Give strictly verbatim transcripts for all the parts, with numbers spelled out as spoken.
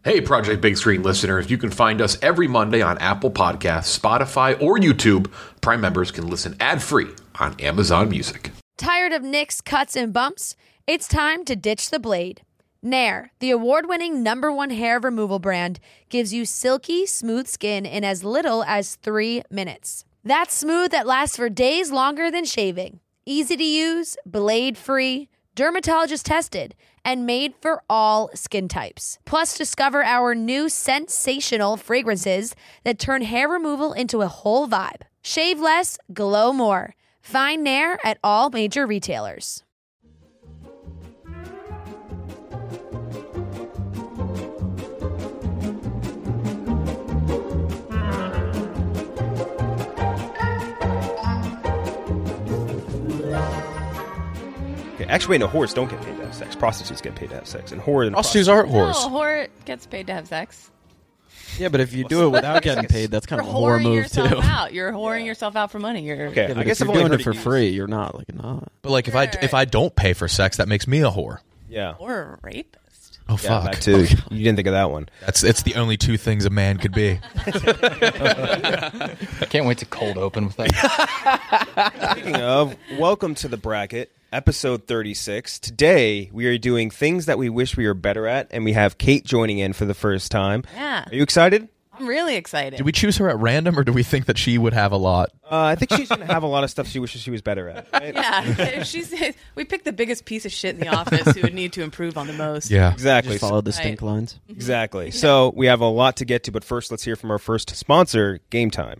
Hey, Project Big Screen listeners, you can find us every Monday on Apple Podcasts, Spotify, or YouTube. Prime members can listen ad-free on Amazon Music. Tired of nicks, cuts, and bumps? It's time to ditch the blade. Nair, the award-winning number one hair removal brand, gives you silky, smooth skin in as little as three minutes. That's smooth that lasts for days longer than shaving. Easy to use, blade-free, dermatologist-tested, and made for all skin types. Plus, discover our new sensational fragrances that turn hair removal into a whole vibe. Shave less, glow more. Find Nair at all major retailers. Actually, wait, no, whores don't get paid to have sex. Prostitutes get paid to have sex. And whore and prostitutes aren't whores. No, whore gets paid to have sex. Yeah, but if you do it without getting paid, that's kind You're of a whore whoring move, yourself too. out. You're whoring yourself out for money. You're Okay, Yeah, I but guess if I've you're only doing heard it for it free, you're not, like, not. But like if I if I don't pay for sex, that makes me a whore. Yeah. or a rapist. Oh Yeah, fuck! that too. You didn't think of that one. That's it's the only two things a man could be. I can't wait to cold open with that. Speaking of, welcome to the bracket, episode thirty-six. Today, we are doing things that we wish we were better at, and we have Kate joining in for the first time. Yeah. Are you excited? I'm really excited. Do we choose her at random, or do we think that she would have a lot? Uh, I think she's going to have a lot of stuff she wishes she was better at. Right? Yeah, she's. We picked the biggest piece of shit in the office who would need to improve on the most. Yeah, Exactly. Just follow the Right. stink lines. Exactly. So we have a lot to get to, but first let's hear from our first sponsor, Game Time.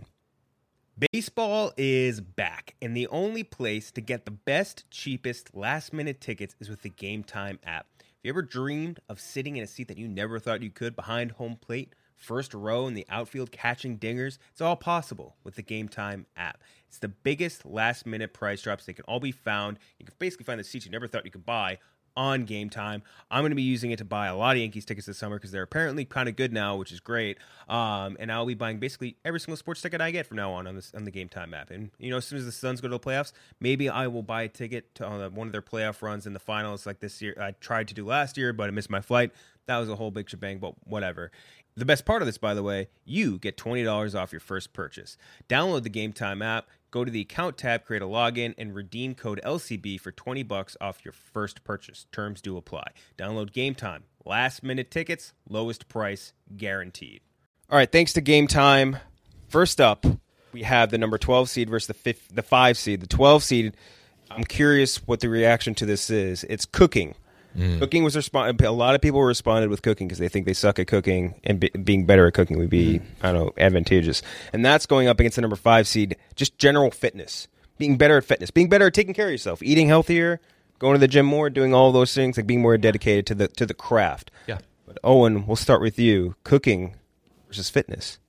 Baseball is back, and the only place to get the best, cheapest, last-minute tickets is with the Game Time app. Have you ever dreamed of sitting in a seat that you never thought you could behind home plate, first row in the outfield catching dingers? It's all possible with the Game Time app. It's the biggest last-minute price drops. They can all be found. You can basically find the seats you never thought you could buy on Game Time. I'm going to be using it to buy a lot of Yankees tickets this summer because they're apparently kind of good now, which is great. Um, and I'll be buying basically every single sports ticket I get from now on on, this, on the Game Time app. And, you know, as soon as the Suns go to the playoffs, maybe I will buy a ticket to uh, one of their playoff runs in the finals like this year. I tried to do last year, but I missed my flight. That was a whole big shebang, but whatever. The best part of this, by the way, you get twenty dollars off your first purchase. Download the Game Time app, go to the account tab, create a login, and redeem code L C B for twenty bucks off your first purchase. Terms do apply. Download Game Time. Last minute tickets, lowest price guaranteed. All right, thanks to Game Time. First up, we have the number twelve seed versus the fifth, the five seed. The twelve seed, I'm curious what the reaction to this is. It's cooking. Mm. Cooking was respond. A lot of people responded with cooking because they think they suck at cooking, and be- being better at cooking would be, mm. I don't know, advantageous. And that's going up against the number five seed. Just general fitness, being better at fitness, being better at taking care of yourself, eating healthier, going to the gym more, doing all those things, like being more dedicated to the to the craft. Yeah. But Owen, we'll start with you. Cooking versus fitness.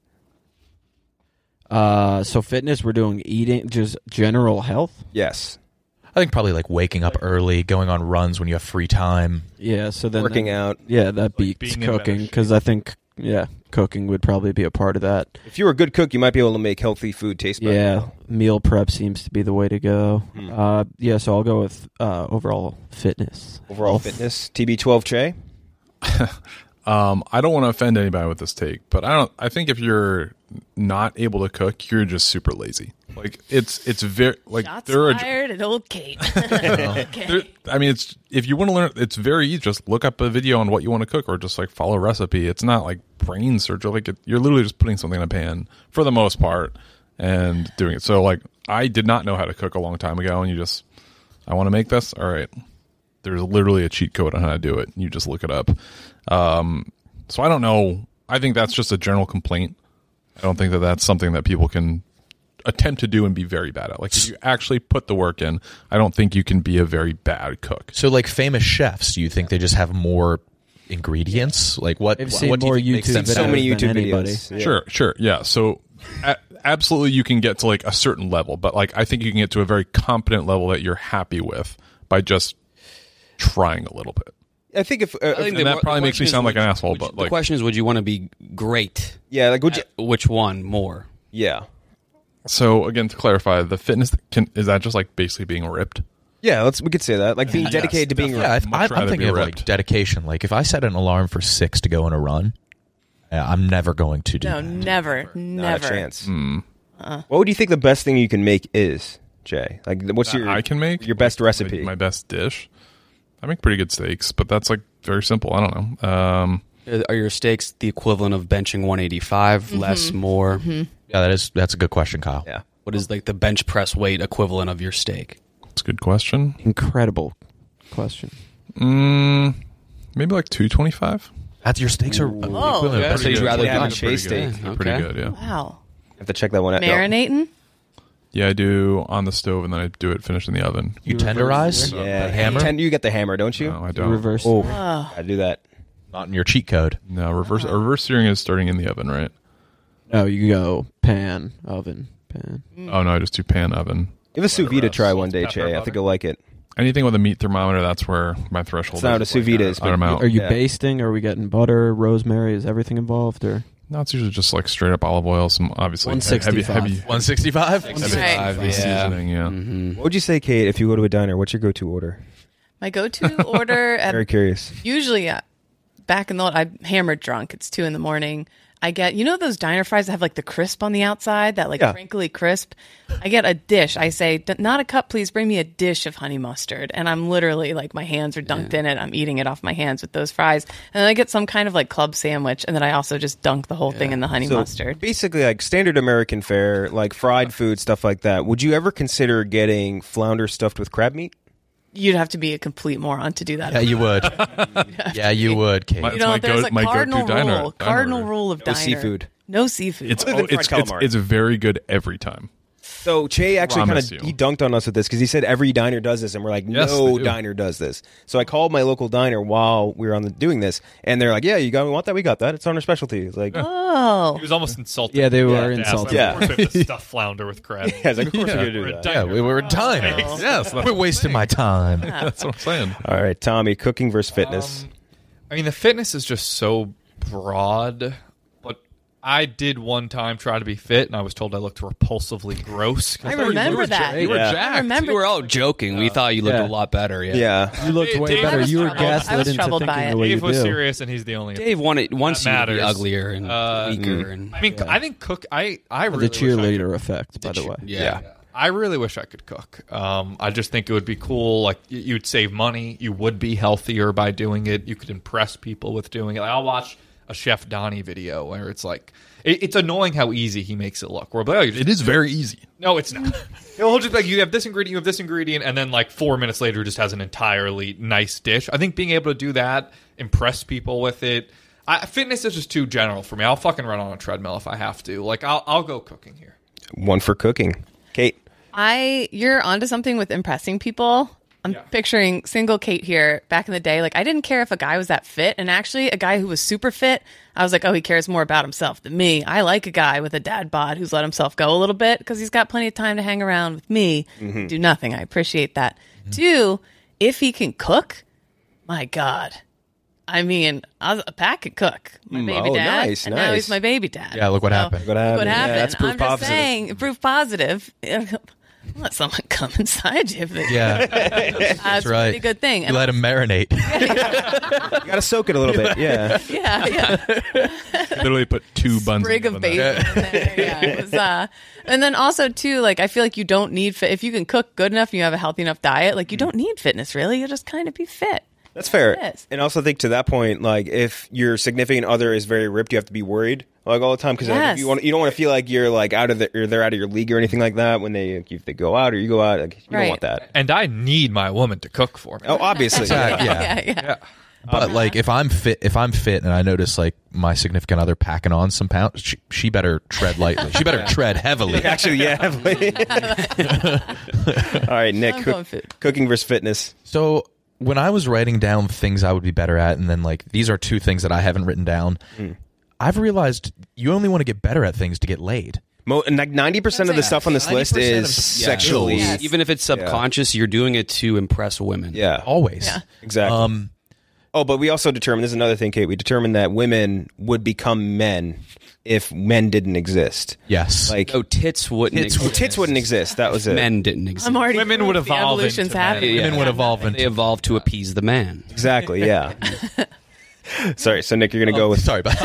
Uh, so fitness, we're doing eating, just general health. Yes. I think probably like waking up early, going on runs when you have free time. Yeah, so then Working out. Yeah, that beats being in better cooking shape. because I think yeah, cooking would probably be a part of that. If you're a good cook, you might be able to make healthy food taste better. Yeah, meal prep seems to be the way to go. Hmm. Uh, yeah, so I'll go with uh, overall fitness. Overall Health. fitness. T B twelve Che. Um, I don't want to offend anybody with this take, but I don't. I think if you're not able to cook, you're just super lazy. Like it's it's very like Shots there are. fired at old Kate. There, Okay. I mean, it's if you want to learn, it's very easy. Just look up a video on what you want to cook, or just like follow a recipe. It's not like brain surgery. Like it, you're literally just putting something in a pan for the most part and doing it. So like I did not know how to cook a long time ago, and you just I want to make this. All right, there's literally a cheat code on how to do it. You just look it up. Um, so I don't know. I think that's just a general complaint. I don't think that that's something that people can attempt to do and be very bad at. Like if you actually put the work in, I don't think you can be a very bad cook. So like famous chefs, do you think they just have more ingredients? Like what? I've what seen do you more think makes YouTube them videos So better? many than YouTube anybody. videos. Yeah. Sure, sure, yeah. So a- absolutely, you can get to like a certain level, but like I think you can get to a very competent level that you're happy with by just trying a little bit. I think if, uh, I if think and the- that probably the makes me question is sound like would- an asshole, would you- but, the like- question is, would you want to be great? yeah, like would you? At which one more? Yeah, So again, to clarify, the fitness can, is that just like basically being ripped? yeah. Let's we could say that, like being Yes, dedicated to being. definitely. Yeah, I, Much I, rather I'm thinking be of like ripped. dedication. Like if I set an alarm for six to go on a run, Yeah, I'm never going to do No, that. never, Not never. a chance. Mm. Uh-uh. What would you think the best thing you can make is, Jay? Like, what's That your I can make your best like, recipe? My best dish. I make pretty good steaks, but that's like very simple. I don't know. Um, Are your steaks the equivalent of benching one eighty-five? Mm-hmm. Less, more? Yeah, that is that's a good question, Kyle. Yeah. What is like the bench press weight equivalent of your steak? it's a good question. Incredible question. Mm, maybe like two twenty-five. That's your steaks are Oh. equivalent. Yeah, Pretty so you'd good. rather Yeah, do I'm Chase steak. Yeah, Pretty okay. good, yeah. Wow. have to check that one out. No. Marinating? Yeah, I do on the stove and then I do it finished in the oven. You tenderize? Yeah, That hammer? Ten, you get the hammer, don't you? No, I You don't. reverse. Oh, Oh. I do that. Not in your cheat code. No, reverse reverse searing is starting in the oven, right? No, you go pan, oven, pan. Oh no, I just do pan oven. Give a sous vide to try salt, one day, pepper, Jay. I butter. think you'll like it. Anything with a meat thermometer, that's where my threshold It's not what a is. sous vide is, but I'm out. Are you Yeah. basting? Are we getting butter, rosemary? Is everything involved? Or No, it's usually just like straight up olive oil, some obviously one heavy, sixty-five. heavy, one sixty-five? Right. heavy Yeah. seasoning. Yeah. Mm-hmm. What would you say, Kate, if you go to a diner? What's your go-to order? My go-to order at Very curious. usually uh, back in the I'm hammered drunk. It's two in the morning. I get you know those diner fries that have like the crisp on the outside, that like Yeah. crinkly crisp. I get a dish. I say, "D- not a cup, please. Bring me a dish of honey mustard. And I'm literally like my hands are dunked in it. I'm eating it off my hands with those fries. And then I get some kind of like club sandwich, and then I also just dunk the whole thing in the honey So mustard. basically, like standard American fare, like fried food, stuff like that. Would you ever consider getting flounder stuffed with crab meat? You'd have to be a complete moron to do that. Yeah, you would. yeah, you would, Kate. My- You know, It's there's go- a my cardinal go-to diner- rule. diner Cardinal order. rule of No diner. seafood. No seafood. It's, Other than oh, it's, fried it's calamari. it's very good every time. So Che actually kind Promise of you. he dunked on us with this because he said every diner does this, and we're like, Yes, no they do. diner does this. So I called my local diner while we were on the, doing this, and they're like, yeah, you got we want that, we got that. It's on our specialty. It's like, Oh. He was almost insulted. Yeah, they were to ask them. insulted. Yeah. Of course we have to stuff flounder with crab. yeah, it's like, of course Yeah. we're gonna do We're a that. diner. Yeah, we were time. Oh. Yes, We're wasting my time. that's what I'm saying. All right, Tommy, cooking versus fitness. Um, I mean, the fitness is just so broad. But I did one time try to be fit, and I was told I looked repulsively gross. I remember that. You were Yeah. jacked. I remember. We were all joking. We thought you looked Yeah. a lot better. Yeah. yeah, you looked Dave- way Dave better. was You were troubled. I gaslit was into troubled by thinking it. the way Dave you was do. serious, and he's the only. Dave wanted wants you to matters. be uglier and Uh, weaker. And I mean, I think cook. I I The really wish I could- cheerleader effect, by the way. yeah. I really wish I could cook. Um, I just think it would be cool. Like y- you'd save money. You would be healthier by doing it. You could impress people with doing it. Like, I'll watch a Chef Donnie video where it's like it, it's annoying how easy he makes it look. Where like, oh, you just, It is very easy. no, it's not. He'll just be like, you have this ingredient, you have this ingredient, and then like four minutes later, just has an entirely nice dish. I think being able to do that, impress people with it. I, fitness is just too general for me. I'll fucking run on a treadmill if I have to. Like I'll I'll go cooking here. one for cooking. Kate, I you're onto something with impressing people. I'm Yeah. picturing single Kate here back in the day. Like I didn't care if a guy was that fit, and actually a guy who was super fit, I was like, oh, he cares more about himself than me. I like a guy with a dad bod who's let himself go a little bit because he's got plenty of time to hang around with me, Mm-hmm. do nothing. I appreciate that. Two, if he can cook, my God. I mean, I was, Pat could cook. My Mm, baby oh, dad, nice, and now nice. he's my baby dad. Yeah, look what So, happened. What happened? What Yeah, happened? that's proof I'm just positive. saying, proof positive. Let someone come inside you. If they, Yeah, that's right. a pretty good thing. you And let him marinate. you got to soak it a little bit. Yeah, yeah, yeah. Literally put two buns. Sprig in of the oven. basil in there. Yeah, it was, uh, and then also too, like I feel like you don't need fit if you can cook good enough and you have a healthy enough diet. Like you don't need fitness really. You'll just kind of be fit. that's fair. It is. And also think to that point, like if your significant other is very ripped, you have to be worried like all the time because Yes. you want you don't want to feel like you're like out of the or they're out of your league or anything like that when they if they go out or you go out. Like, you Right. don't want that. And I need my woman to cook for me. Oh, obviously. Exactly. Yeah, Yeah. yeah, yeah. But like, if I'm fit, if I'm fit, and I notice like my significant other packing on some pounds, she, she better tread lightly. She better tread heavily. Actually, yeah. heavily. All right, Nick. I'm cook- going food. cooking versus fitness. So when I was writing down things I would be better at, and then like these are two things that I haven't written down, I've realized you only want to get better at things to get laid. Mo- and like ninety percent of the stuff on this list ninety percent is of the- sexually. Yeah. Yeah. Even if it's subconscious, you're doing it to impress women. Always. Yeah. exactly. Um, oh, but we also determined this is another thing, Kate. We determined that women would become men if men didn't exist. yes. Like No, tits wouldn't tits, exist. tits wouldn't exist. That was it. Men didn't exist. I'm already Women proof would the evolve evolution's into men. happening. Women would evolve They into. evolved to appease the man. Exactly. Yeah. Sorry. So Nick, you're gonna go Oh, with sorry about that.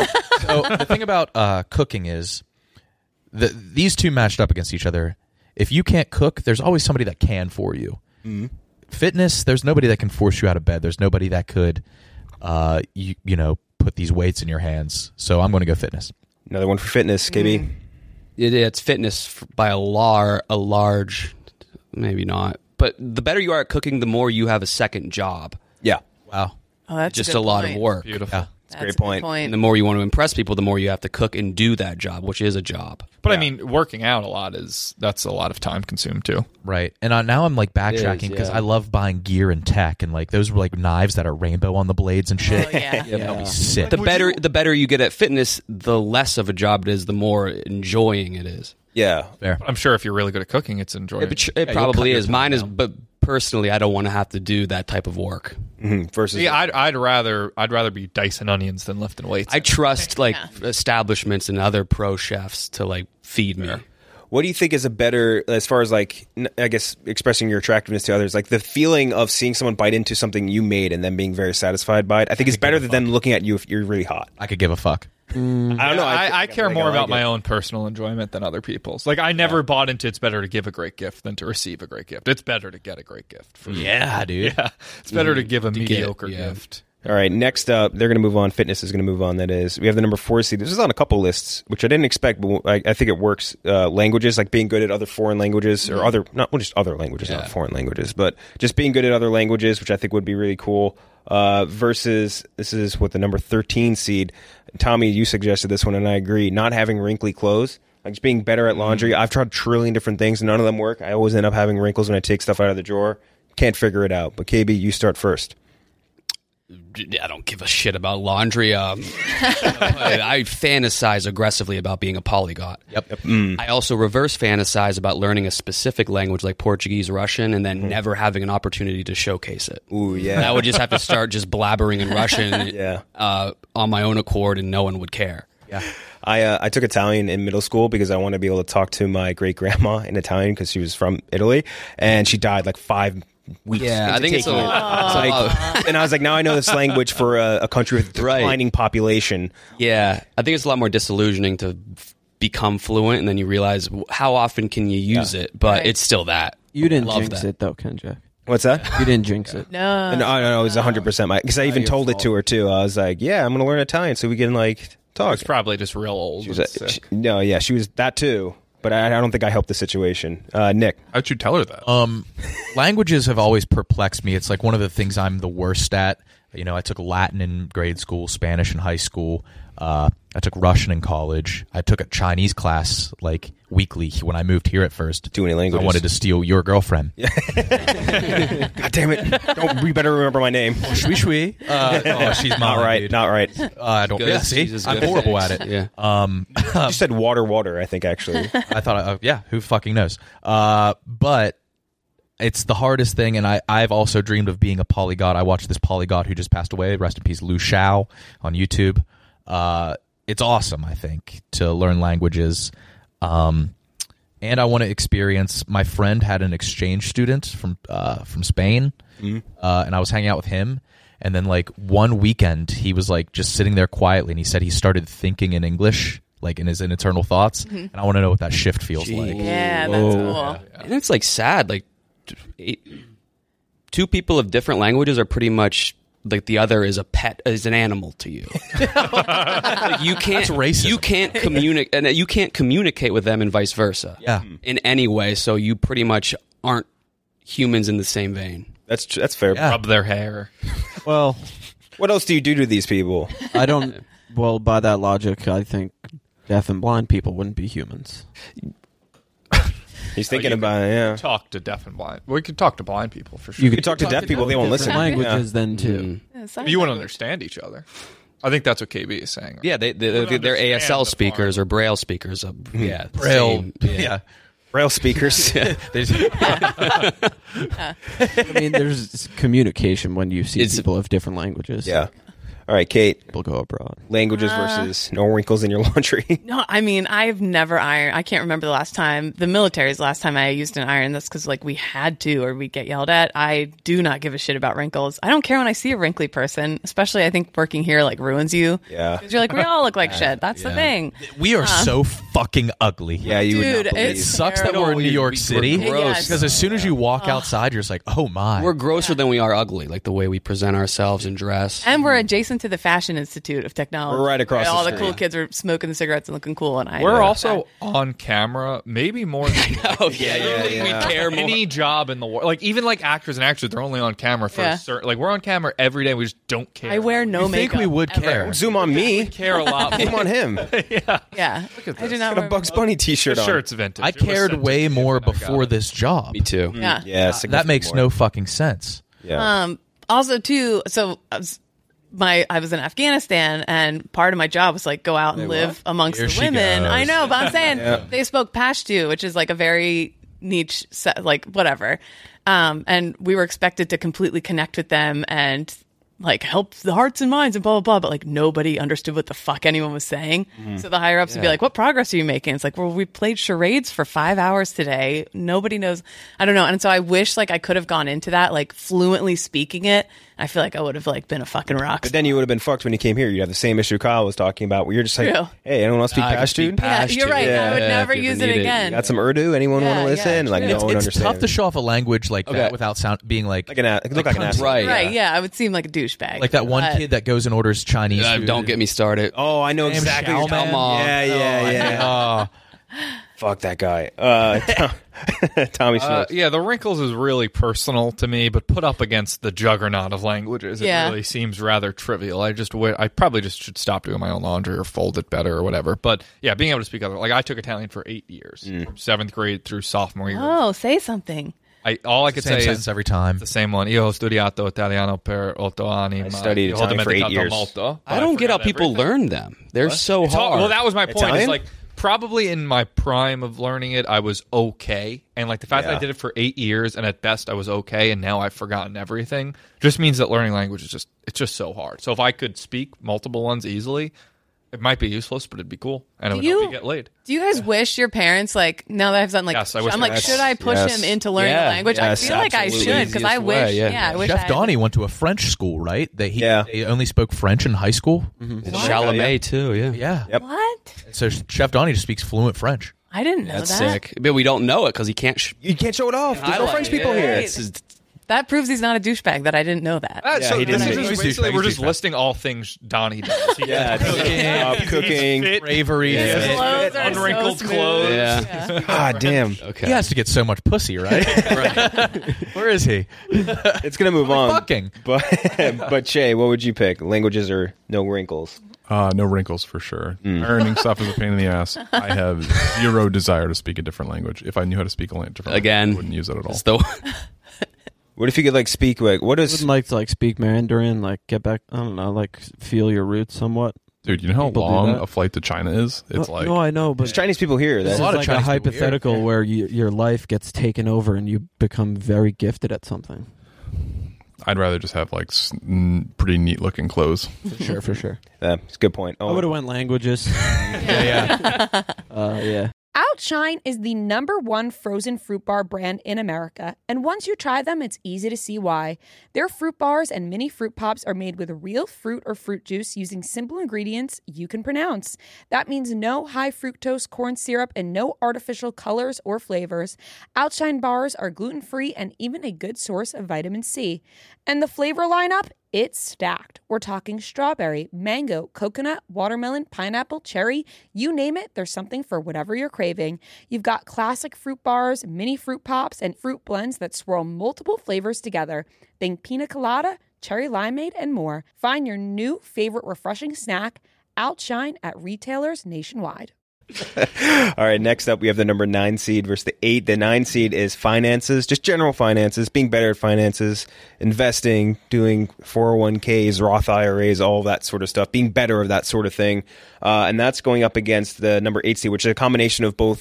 So the thing about uh, cooking is the, these two matched up against each other. If you can't cook, there's always somebody that can for you. Mm-hmm. Fitness, there's nobody that can force you out of bed. There's nobody that could, uh, you, you know, put these weights in your hands. So I'm going to go fitness. Another one for fitness, K B. Mm. It, it's fitness by a lar a large, maybe not. But the better you are at cooking, the more you have a second job. Yeah. Wow. Oh, that's Just a, a good lot point. of work. Beautiful. Yeah. That's great a good point. point. And the more you want to impress people, the more you have to cook and do that job, which is a job. But I mean, working out a lot is that's a lot of time consumed too. Right. And uh, now I'm like backtracking is, because yeah. I love buying gear and tech, and like those were like knives that are rainbow on the blades and shit. Oh, yeah. That'll be sick. The better the better you get at fitness, the less of a job it is, the more enjoying it is. Yeah. Fair. I'm sure if you're really good at cooking, it's enjoyable. It, it Yeah, you'll cut probably your is. time Mine is, down. but personally, I don't want to have to do that type of work. Mm-hmm. Versus, See, I'd, I'd rather I'd rather be dicing onions than lifting weights. I trust like Yeah. establishments and other pro chefs to like feed me. what do you think is a better, as far as like, n- I guess expressing your attractiveness to others, like the feeling of seeing someone bite into something you made and then being very satisfied by it? I think it's better than them looking at you if you're really hot. I could give a fuck. I don't know. I, think- I care think more like about it. my own personal enjoyment than other people's. Like I never bought into it's better to give a great gift than to receive a great gift. It's better to get a great gift. For me. Yeah, dude. Yeah, it's better to give a get- mediocre yeah. gift. All right, next up, they're going to move on. Fitness is going to move on. That is, we have the number four seed. This is on a couple lists, which I didn't expect, but I, I think it works. Uh, languages, like being good at other foreign languages or other, not well, just other languages, Yeah. not foreign languages, but just being good at other languages, which I think would be really cool. Uh, versus, this is what the number thirteen seed. Tommy, you suggested this one, and I agree. Not having wrinkly clothes, like just being better at laundry. I've tried a trillion different things, and none of them work. I always end up having wrinkles when I take stuff out of the drawer. Can't figure it out. But K B, you start first. I don't give a shit about laundry. Um, I, I fantasize aggressively about being a polyglot. Yep. Mm. I also reverse fantasize about learning a specific language like Portuguese, Russian, and then never having an opportunity to showcase it. Ooh, yeah. I would just have to start just blabbering in Russian Yeah. uh, on my own accord, and no one would care. Yeah. I uh, I took Italian in middle school because I wanted to be able to talk to my great grandma in Italian because she was from Italy, and she died like five weeks. Yeah, I into think it's taking a- it. It's like, and I was like, now I know this language for a, a country with Right. declining population. Yeah, I think it's a lot more disillusioning to f- become fluent, and then you realize w- how often can you use it, but Right. it's still that. You didn't Love jinx that. it though, Ken Jack. What's that? You didn't jinx it. No. no, no, no, it was one hundred percent my, because I even your told it fault. to her too. I was like, yeah, I'm going to learn Italian so we can like talk. It's probably just real old. She was, and uh, sick. she- no, yeah, she was that too, but I, I don't think I helped the situation. Uh, Nick. How'd you tell her that? Um, languages have always perplexed me. It's like one of the things I'm the worst at. You know, I took Latin in grade school, Spanish in high school. Uh, I took Russian in college. I took a Chinese class like weekly when I moved here at first. Too many languages. I wanted to steal your girlfriend. God damn it. Don't, we better remember my name. Shui shui. Uh, oh, she's mine, Not right, dude. not right. Uh, I don't. Good. Yeah, see, She's I'm good. horrible at it. Yeah. Um, You said water, water, I think, actually. I thought, uh, yeah, who fucking knows? Uh, but it's the hardest thing, and I, I've also dreamed of being a polyglot. I watched this polyglot who just passed away, rest in peace, Lu Shao, on YouTube. Uh, it's awesome, I think, to learn languages. Um, and I want to experience, my friend had an exchange student from uh, from Spain, uh, and I was hanging out with him. And then, like, one weekend, he was, like, just sitting there quietly, and he said he started thinking in English, like, in his internal thoughts. And I want to know what that shift feels like. Yeah, that's cool. And it's like sad. Like t- it- two people of different languages are pretty much like the other is a pet, is an animal to you. Like, you can't That's racism. You can't communicate, and you can't communicate with them, and vice versa. Yeah. in any way. So you pretty much aren't humans in the same vein. That's tr- that's fair. Yeah. Rub their hair. Well, What else do you do to these people? I don't. Well, by that logic, I think deaf and blind people wouldn't be humans. He's thinking you about it, yeah. Talk to deaf and blind. We could talk to blind people for sure. You could talk to deaf people, they won't listen. Different Yeah. languages then too. Mm. Yeah, sign you wouldn't language. understand each other. I think that's what K B is saying. Right? Yeah, they, they, Wouldn't they're A S L understand the speakers farm. or Braille speakers. Uh, yeah, Braille. same, Yeah. Braille speakers. They just- I mean, there's communication when you see It's- people of different languages. Yeah. All right, Kate. We'll go abroad. Languages versus no wrinkles in your laundry. No, I mean, I've never ironed. I can't remember the last time. The military's the last time I used an iron. That's because, like, we had to or we'd get yelled at. I do not give a shit about wrinkles. I don't care when I see a wrinkly person, especially I think working here, like, ruins you. Yeah. Because you're like, we all look like shit. That's the thing. We are so fucking ugly. Yeah, you would Dude, not believe. It it's sucks that terrible. we're in New York City We're gross. because as soon as you walk outside, you're just like, oh my. We're grosser than we are ugly, like the way we present ourselves and dress. And we're adjacent to the Fashion Institute of Technology. We're right across the All the street. cool kids are smoking the cigarettes and looking cool. And I We're also on camera, maybe more than Oh yeah, yeah, we yeah. care more. any job in the world. Like even like actors and actors, they're only on camera for Yeah. a certain. Like we're on camera every day. We just don't care. I wear no you think makeup. we would ever. care? Zoom on me. care a lot. Zoom on him. Yeah. at I do this. not Got a wear Bugs Bunny t-shirt The on. shirt's vintage. I It was cared sent to way me more when I got before it. this job. Me too. Yeah. Yeah, That makes no fucking sense. Yeah. Um, also, too, so I was, my I was in Afghanistan, and part of my job was like go out and live amongst Here the she women. goes. I know, but I'm saying they spoke Pashto, which is like a very niche, set, like whatever. Um, and we were expected to completely connect with them and like help the hearts and minds and blah blah blah. But like nobody understood what the fuck anyone was saying. So the higher ups would be like, "What progress are you making?" It's like, "Well, we played charades for five hours today. Nobody knows." I don't know. And so I wish like I could have gone into that like fluently speaking it. I feel like I would have like been a fucking rock But star. then you would have been fucked when you came here. You'd have the same issue Kyle was talking about where you're just like, True. hey, anyone else speak I can Pashto? speak Yeah, Pashto. you're right. I would Yeah, never if you use ever it need it. again. Got some Urdu? Anyone Yeah, want to yeah, listen? like, true. no It's, one it's understands. tough to show off a language like Okay. that without sound being like Like an, a- look like an asshole. Right. Right, yeah, I would seem like a douchebag. like that one But- kid that goes and orders Chinese Uh, food. don't get me started. Oh, I know Damn exactly. Xiao Man. Come on. Yeah, yeah, yeah. Oh, Fuck that guy. Uh, Tommy Smith. Uh, yeah, the wrinkles is really personal to me, but put up against the juggernaut of languages, it Yeah. really seems rather trivial. I just, wi- I probably just should stop doing my own laundry or fold it better or whatever. But yeah, being able to speak other, like I took Italian for eight years, Mm. from seventh grade through sophomore year. Oh, say something. I all I could same say sentence is every time. the same one. Io ho studiato italiano per otto anni. I ma studied io ho Italian for eight dimenticato years. molto, but I don't get how forgot people everything. learn them. They're so It's hard. hard. Well, that was my point. Italian? It's like probably in my prime of learning it, I was okay, and like the fact that Yeah. I did it for eight years, and at best I was okay, and now I've forgotten everything, just means that learning language is just it's just so hard. So if I could speak multiple ones easily, it might be useless, but it'd be cool, and it Do would help you- me get laid. Do you guys wish your parents like now that I've done like Yes, I wish I'm my like parents- should I push yes. him into learning Yeah, the language? yes, I feel like I absolutely. should because I Easiest wish way, yeah. yeah I wish Chef I had- Donnie went to a French school, right? That he Yeah. they only spoke French in high school. Chalamet too. Yeah, Yeah. Yep. What? So Chef Donnie just speaks fluent French. I didn't know that's that. sick. But we don't know it because he can't. Sh- You can't show it off. There's no highlight French it. people Yeah, here. it's just- That proves he's not a douchebag. That I didn't know that. Uh, Yeah, so he this didn't is know. just He's basically douchebag, we're he's just douchebag. listing all things Donnie does. He Yeah, gets cooking, uh, cooking. fit, Bravery. His fit. clothes are unwrinkled so clothes. smooth. Yeah. God damn. Okay. He has to get so much pussy, right? Where is he? It's gonna move on. Fucking. But but Shay, what would you pick? Languages or no wrinkles? Uh, no wrinkles for sure. Ironing stuff is a pain in the ass. I have zero desire to speak a different language. If I knew how to speak a lang- different Again, language, I wouldn't use it at all. It's the What if you could like speak like what I is? would like to like speak Mandarin, like get back. I don't know, like feel your roots somewhat. Dude, you know how People do long that. a flight to China is? It's no, like no, I know, but There's Chinese people here. this That, is a lot of like Chinese a people here. hypothetical where you, your life gets taken over and you become very gifted at something. I'd rather just have like s- n- pretty neat looking clothes. For sure, for sure. uh, it's a good point. I Oh, would have went languages. Yeah, yeah. uh, yeah. Outshine is the number one frozen fruit bar brand in America, and once you try them, it's easy to see why. Their fruit bars and mini fruit pops are made with real fruit or fruit juice using simple ingredients you can pronounce. That means no high fructose corn syrup and no artificial colors or flavors. Outshine bars are gluten-free and even a good source of vitamin C. And the flavor lineup? It's stacked. We're talking strawberry, mango, coconut, watermelon, pineapple, cherry. You name it, there's something for whatever you're craving. You've got classic fruit bars, mini fruit pops, and fruit blends that swirl multiple flavors together. Think pina colada, cherry limeade, and more. Find your new favorite refreshing snack, Outshine, at retailers nationwide. All right, next up we have the number nine seed versus the eight. The nine seed is finances, just general finances, being better at finances, investing, doing four oh one k's, Roth I R As, all that sort of stuff, being better of that sort of thing. Uh, and that's going up against the number eight seed, which is a combination of both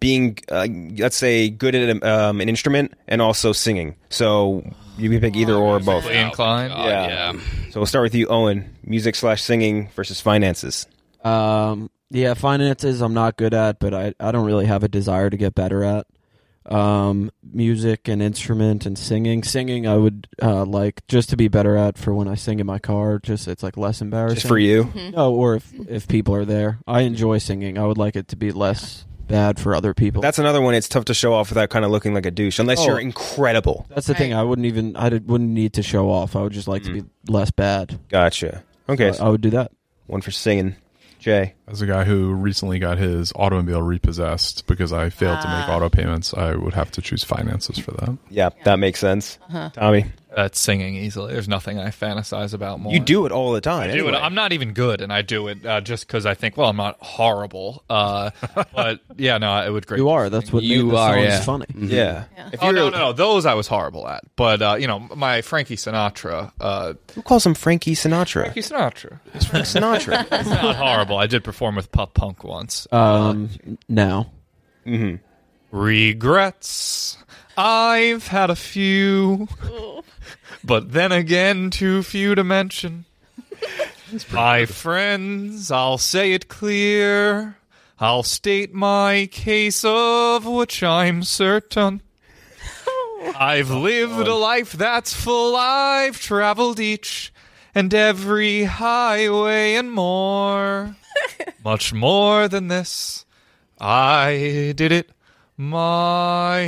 being, uh, let's say, good at um, an instrument and also singing. So you can pick either or both. Musically inclined. God, Yeah. yeah. So we'll start with you, Owen. Music slash singing versus finances. Um, yeah, finances I'm not good at, but I, I don't really have a desire to get better at. Um, music and instrument and singing. Singing I would uh, like just to be better at for when I sing in my car. Just it's like less embarrassing. Just for you? No, or if if people are there. I enjoy singing. I would like it to be less bad for other people. That's another one. It's tough to show off without kind of looking like a douche, unless Oh. you're incredible. That's the thing. I wouldn't even. I did, wouldn't need to show off. I would just like to be less bad. Gotcha. Okay, So I would do that. one for singing. Jay. As a guy who recently got his automobile repossessed because I failed to make auto payments, I would have to choose finances for that. Yeah, that makes sense. Uh-huh. Tommy. That's singing easily. There's nothing I fantasize about more. You do it all the time. I do it. anyway. I'm not even good, and I do it uh, just because I think, well, I'm not horrible. Uh, but yeah, no, it would great. You are. That's what You made the are, songs yeah. funny. Yeah. If Oh you're no, no, no, those I was horrible at. But uh, you know, my Frankie Sinatra. Uh, Who calls him Frankie Sinatra? Frankie Sinatra. It's Frank Sinatra. It's not horrible. I did perform with Pup Punk once. Um, now. hmm Regrets. I've had a few, but then again, too few to mention. My friends, I'll say it clear. I'll state my case of which I'm certain. I've lived a life that's full. I've traveled each and every highway and more. Much more than this. I did it my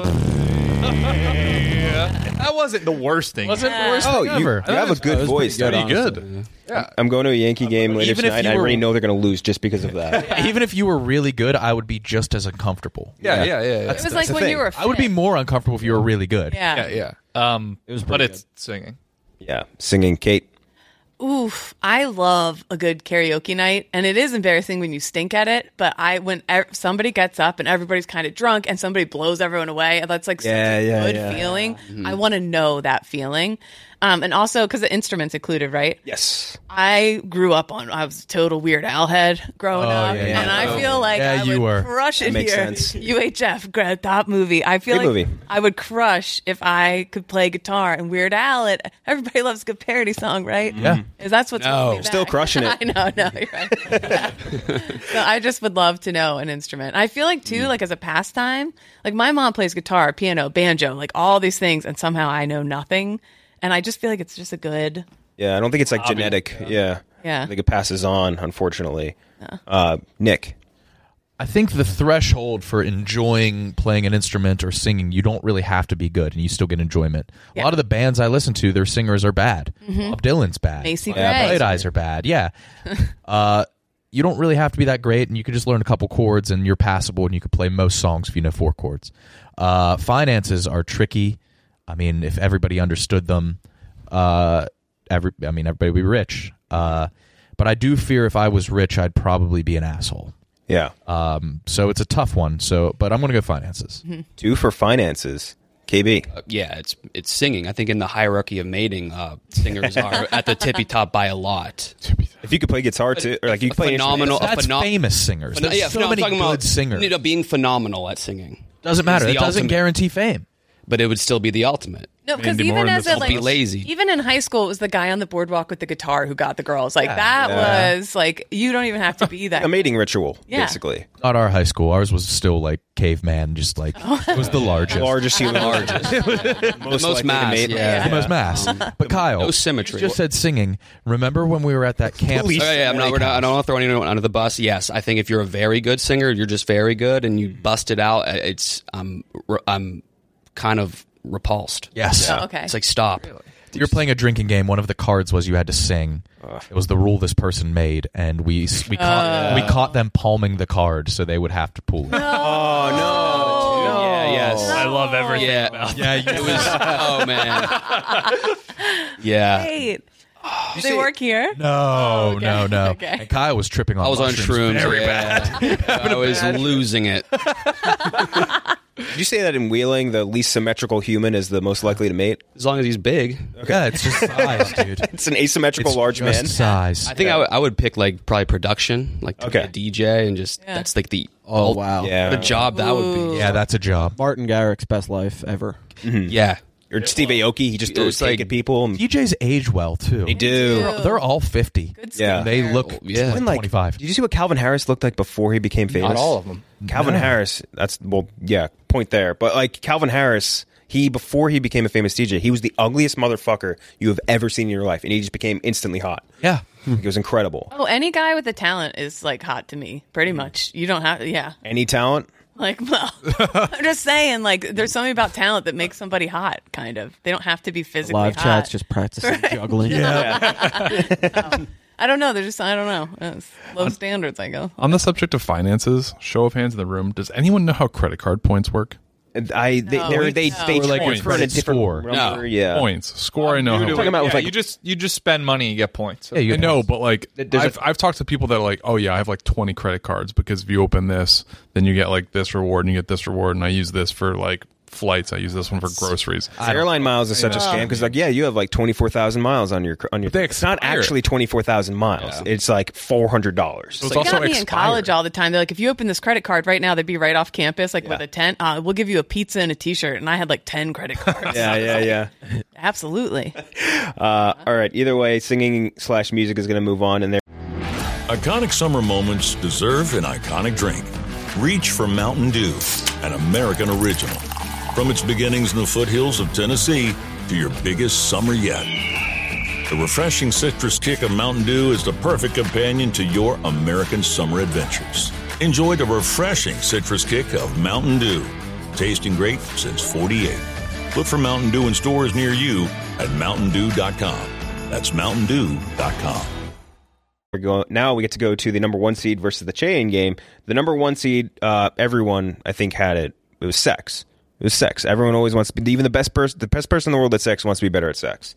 way. That wasn't the worst thing. Wasn't the worst Oh, thing you, you ever. have a good was voice. pretty Daddy. good, Pretty honestly. good. Yeah. I'm going to a Yankee game later Even if tonight, and you I were- already know they're going to lose just because of that. Even if you were really good, I would be just as uncomfortable. Yeah, yeah, yeah. yeah. It was that's like the when thing. you were. I would be fit. more uncomfortable if you were really good. Yeah. yeah, yeah. Um, It was but pretty it's singing. Yeah, singing Kate. Oof, I love a good karaoke night, and it is embarrassing when you stink at it. But I, when ev- somebody gets up and everybody's kind of drunk, and somebody blows everyone away, and that's like Yeah, such a yeah, good yeah. feeling. I want to know that feeling, um, and also because the instruments included, right? Yes. I grew up on. I was a total Weird Al head growing Oh, up, yeah, yeah. and I feel like Yeah, I you would were. crush it That makes here. sense. U H F, great top movie. I feel Great like movie. I would crush if I could play guitar and Weird Al. It everybody loves a good parody song, right? Yeah. Is that's what's No. holding me Still back. crushing it. I know, no, you're right. So I just would love to know an instrument. I feel like too, like as a pastime, like my mom plays guitar, piano, banjo, like all these things, and somehow I know nothing. And I just feel like it's just a good. Yeah, I don't think it's like genetic. Yeah. Yeah. I think it passes on, unfortunately. Uh, Nick. I think the threshold for enjoying playing an instrument or singing, you don't really have to be good, and you still get enjoyment. Yeah. A lot of the bands I listen to, their singers are bad. Bob Dylan's bad. Macy Yeah, Gray. Bright Eyes are bad. Yeah. uh, you don't really have to be that great, and you can just learn a couple chords, and you're passable, and you can play most songs if you know four chords. Uh, finances are tricky. I mean, if everybody understood them, uh, every I mean, everybody would be rich. Uh, but I do fear if I was rich, I'd probably be an asshole. Yeah. Um, so it's a tough one. So, but I'm going to go finances. Two for finances. K B. Uh, yeah, it's it's singing. I think in the hierarchy of mating, uh, singers are at the tippy top by a lot. If you could play guitar too, or like you A could play an phenomenal- instrument. That's phenom- famous singers. Phen- There's yeah, so no, I'm many talking good about singers. You know, being phenomenal at singing. Doesn't matter. It's That the doesn't ultimate. guarantee fame. But it would still be the ultimate. No, because Mandy Moore even in as this a like, Don't be lazy. even in high school, it was the guy on the boardwalk with the guitar who got the girls. Like that Yeah. was like you don't even have to be that. A mating ritual, Yeah. basically. Not our high school. Ours was still like caveman, just like it was the largest. Largest human. Largest. most most likely to mass, mate. yeah. The most mass. But Kyle, No symmetry. you just said singing. Remember when we were at that camp? Police. Oh, yeah, I'm not, we're not, I don't want to throw anyone under the bus. Yes, I think if you're a very good singer, you're just very good, and you bust it out. It's I'm I'm kind of repulsed. Yes. Oh, okay. It's like stop. You're playing a drinking game. One of the cards was you had to sing. It was the rule this person made, and we we caught we caught them palming the card, so they would have to pull it. Oh, no. Yeah, yes. I love everything. Yeah, about Yeah, it was. Oh man. Yeah. Wait, they work here. No, okay. no, no. Okay. And Kyle was tripping on I was on mushrooms shrooms. very yeah. bad. I was losing it. Did you say that in Wheeling, the least symmetrical human is the most likely to mate? As long as he's big. Yeah, it's just size, dude. It's an asymmetrical It's large just man. size. I think I, w- I would pick like probably production, like to be Okay. a D J, and just Yeah. that's like the Oh, ult- wow. Yeah. the job that would be. Yeah, that's a job. Martin Garrix's best life ever. Yeah. Or Steve Aoki, he just throws It's cake like- at people. And D Js age well too. they do. They're, they're all fifty. Good Yeah. skincare. They look Yeah. When, like, twenty-five. Did you see what Calvin Harris looked like before he became famous? Not all of them. Calvin Harris, that's, well, yeah, point there. But, like, Calvin Harris, he, before he became a famous D J, he was the ugliest motherfucker you have ever seen in your life. And he just became instantly hot. Yeah. It was incredible. Oh, any guy with a talent is like hot to me, pretty much. You don't have, yeah. Any talent? Like, well, I'm just saying, like, there's something about talent that makes somebody hot, kind of. They don't have to be physically Live hot. chat's just practicing juggling. I don't know. They're just, I don't know. It's low standards, I guess. On the subject of finances, show of hands in the room, does anyone know how credit card points work? And I, they, No. they're, they, No. they Or like transfer your in a credit different score. number, No. yeah. Points. Score, I know. You how do it talking it. about with, Yeah, like- you just you just spend money, you get points. Yeah, you I get know, points. but like There's I've, a- I've talked to people that are like, oh yeah, I have like twenty credit cards because if you open this, then you get like this reward and you get this reward, and I use this for like flights. I use this one for groceries. Airline miles is such a scam because, like, yeah, you have like twenty four thousand miles on your on your. But they It's not expire. actually twenty four thousand miles. It's like four hundred dollars. So it's They also got me in expired. college all the time. They're like, if you open this credit card right now, they'd be right off campus, like with a tent. Uh, we'll give you a pizza and a T-shirt. And I had like ten credit cards. Yeah, yeah, yeah. Absolutely. Uh, all right. Either way, singing slash music is going to move on, and there. Iconic summer moments deserve an iconic drink. Reach for Mountain Dew, an American original. From its beginnings in the foothills of Tennessee to your biggest summer yet. The refreshing citrus kick of Mountain Dew is the perfect companion to your American summer adventures. Enjoy the refreshing citrus kick of Mountain Dew. Tasting great since forty-eight. Look for Mountain Dew in stores near you at mountain dew dot com. That's mountain dew dot com. We're going, now we get to go to the number one seed versus the chain game. The number one seed, uh, everyone I think had it. It was sex. It was sex. Everyone always wants to be, even the best person, the best person in the world at sex wants to be better at sex.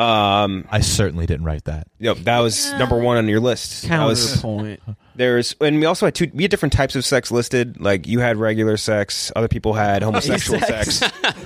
Um, I certainly didn't write that. Yep, that was number one on your list. That was, Counterpoint. there's, and we also had two. We had different types of sex listed. Like you had regular sex, other people had homosexual sex.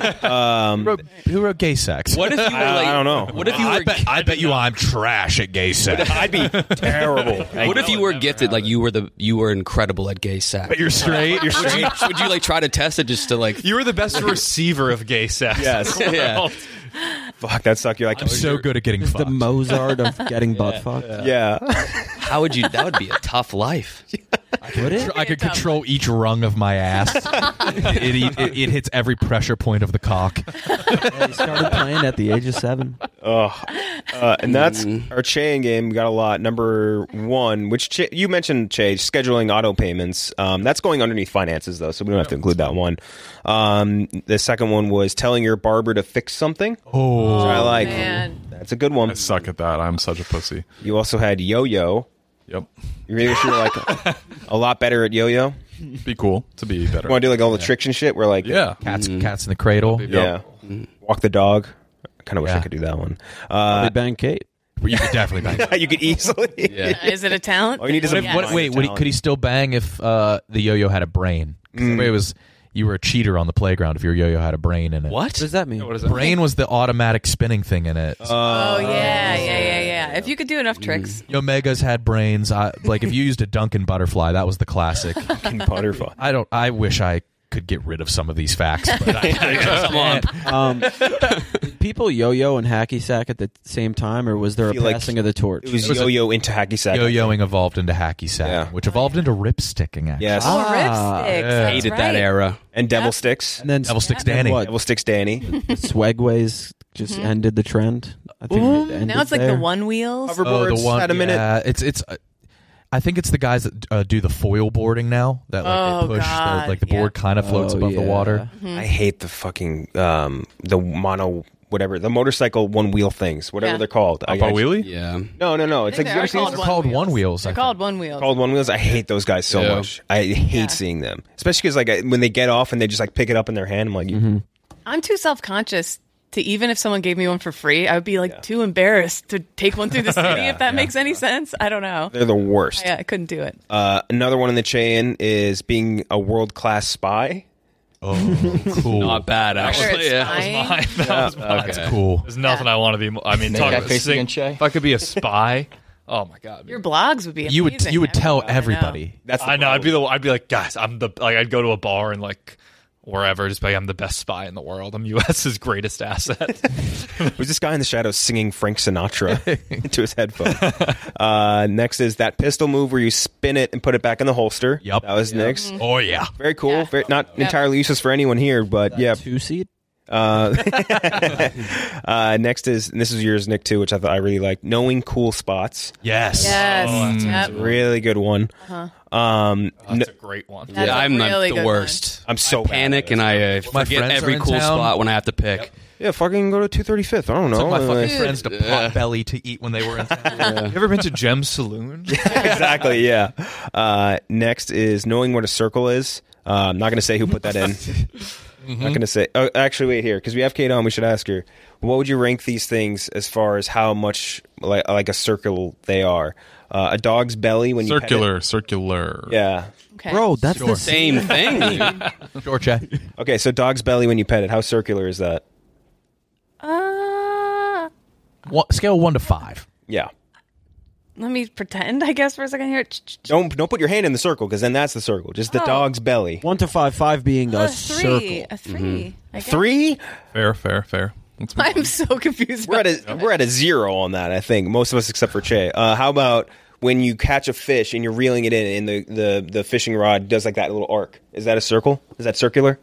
Um, Who wrote, who wrote gay sex? What if you were I- like? I don't know. What if you were? I bet, I bet you I'm trash at gay sex. I'd be terrible. What if you were gifted? Like you were the you were incredible at gay sex. But you're straight. You're Would you, would you like try to test it just to like? You were the best receiver of gay sex. Yes. in the Yeah. world. Fuck, that suck. You're like, I'm so good at getting The fucked. Mozart of getting butt fucked. yeah. How would you? That would be a tough life. Would it? I could control each rung of my ass. it, it, it, it hits every pressure point of the cock. Yeah, he started playing at the age of seven. Uh, and that's our chain game. We got a lot. Number one, which Che, you mentioned, Che, scheduling auto payments. Um, that's going underneath finances, though, so we don't have to include that one. Um, the second one was telling your barber to fix something. Oh, Which I like. Man. That's a good one. I suck at that. I'm such a pussy. You also had yo-yo. Yep. You really wish you were like a, a lot better at yo-yo. Be cool to be better. Want to do like all the tricks and shit? Where like Yeah. cats, cats in the cradle. yeah, walk the dog. I kind of wish I Yeah. could do that one. Probably Uh, bang Kate. You could definitely bang. you could easily. Yeah. Is it a talent? All you need is What a if, what, mind wait, would he, talent. could he still bang if uh, the yo-yo had a brain? 'Cause everybody was you were a cheater on the playground if your yo-yo had a brain in it. What? What does that mean? What is that? Brain was the automatic spinning thing in it. Oh, yeah, yeah, yeah, yeah. If you could do enough tricks. Omegas had brains. I, like if you used a Duncan butterfly, that was the classic. Fucking butterfly. I don't. I wish I could get rid of some of these facts, but I, I Come on. Um, did people yo-yo and hacky sack at the same time, or was there a feel like passing of the torch? It was yo-yo into hacky sack. yo-yoing evolved into hacky sack, Yeah. which evolved into rip sticking. Actually, Yes. Oh, Ah, ripsticks. that's Hated right. that era. And devil sticks. and then Devil Sticks and Danny. What? Devil sticks Danny. The Swagways just ended the trend. I think it ended Now it's like there. the one wheels. Oh, Hoverboards the one. had a minute. Yeah, it's it's. Uh, I think it's the guys that uh, do the foil boarding now that like Oh, they push God, the, like the yeah. board kind of floats Oh, above the yeah. water. I hate the fucking um the mono whatever the motorcycle one wheel things whatever Yeah. they're called. Up I, a I- wheelie? Yeah. No, no, no. It's I like think you ever they seen are these They're called one wheels. They're I called think. one wheels. called one wheels? I hate those guys so Yeah. much. I hate Yeah. seeing them, especially because like I, when they get off and they just like pick it up in their hand. I'm like, you I'm too self conscious to even if someone gave me one for free, I would be like too embarrassed to take one through the city. If that makes any sense, I don't know. they're the worst. Yeah, I couldn't do it. Uh, another one in the chain is being a world class spy. Oh, cool. Not bad, actually. Yeah. That was mine. That was mine. That's cool. There's nothing I want to be. mo- I mean, Make talk that about face sing, again, Shay. if I could be a spy. Oh my god. Your blogs would be amazing. You would you would tell I know. everybody. That's the I know. I'd be problem. the. I'd be like, guys, I'm the. Like, I'd go to a bar and like wherever, just be like, I'm the best spy in the world. I'm U S's greatest asset. Who's this guy in the shadows singing Frank Sinatra into his headphone? Uh, next is that pistol move where you spin it and put it back in the holster. Yep. That was Nick's. Oh yeah. Very cool. Yeah. Very, not entirely useless for anyone here, but yeah. Two seed. Uh, uh, next is, and this is yours, Nick, too, which I thought I really liked. Knowing cool spots. Yes. Yes. Yep. Really good one. Um, Oh, that's a great one. That's Yeah, a I'm really the good worst. I'm so I bad panic at and I uh, My forget friends every are in cool town. spot when I have to pick. yeah, fucking go to two thirty-fifth. I don't know. Took my Uh, fucking friends to Potbelly to eat when they were in town. You ever been to Gem's Saloon? exactly, yeah. Uh, next is knowing what a circle is. Uh, I'm not going to say who put that in. I'm not going to say. Oh, actually, wait here, because we have Kate on. We should ask her. What would you rank these things as far as how much like like a circle they are? Uh, a dog's belly when you pet Circular, circular. it. Yeah. Okay. Bro, that's the Same thing. dude. Sure, Che. Okay, so dog's belly when you pet it. How circular is that? Uh, One, scale one to five. Yeah. let me pretend, I guess, for a second here. Don't don't put your hand in the circle because then that's the circle. Just the Oh. dog's belly. One to five, five being a, A circle. three. A three. I guess. Three? Fair, fair, fair. Let's move I'm on. so confused. We're About at a we're at a zero on that. I think most of us except for Che. Uh, how about when you catch a fish and you're reeling it in, and the, the the fishing rod does like that little arc? Is that a circle? Is that circular?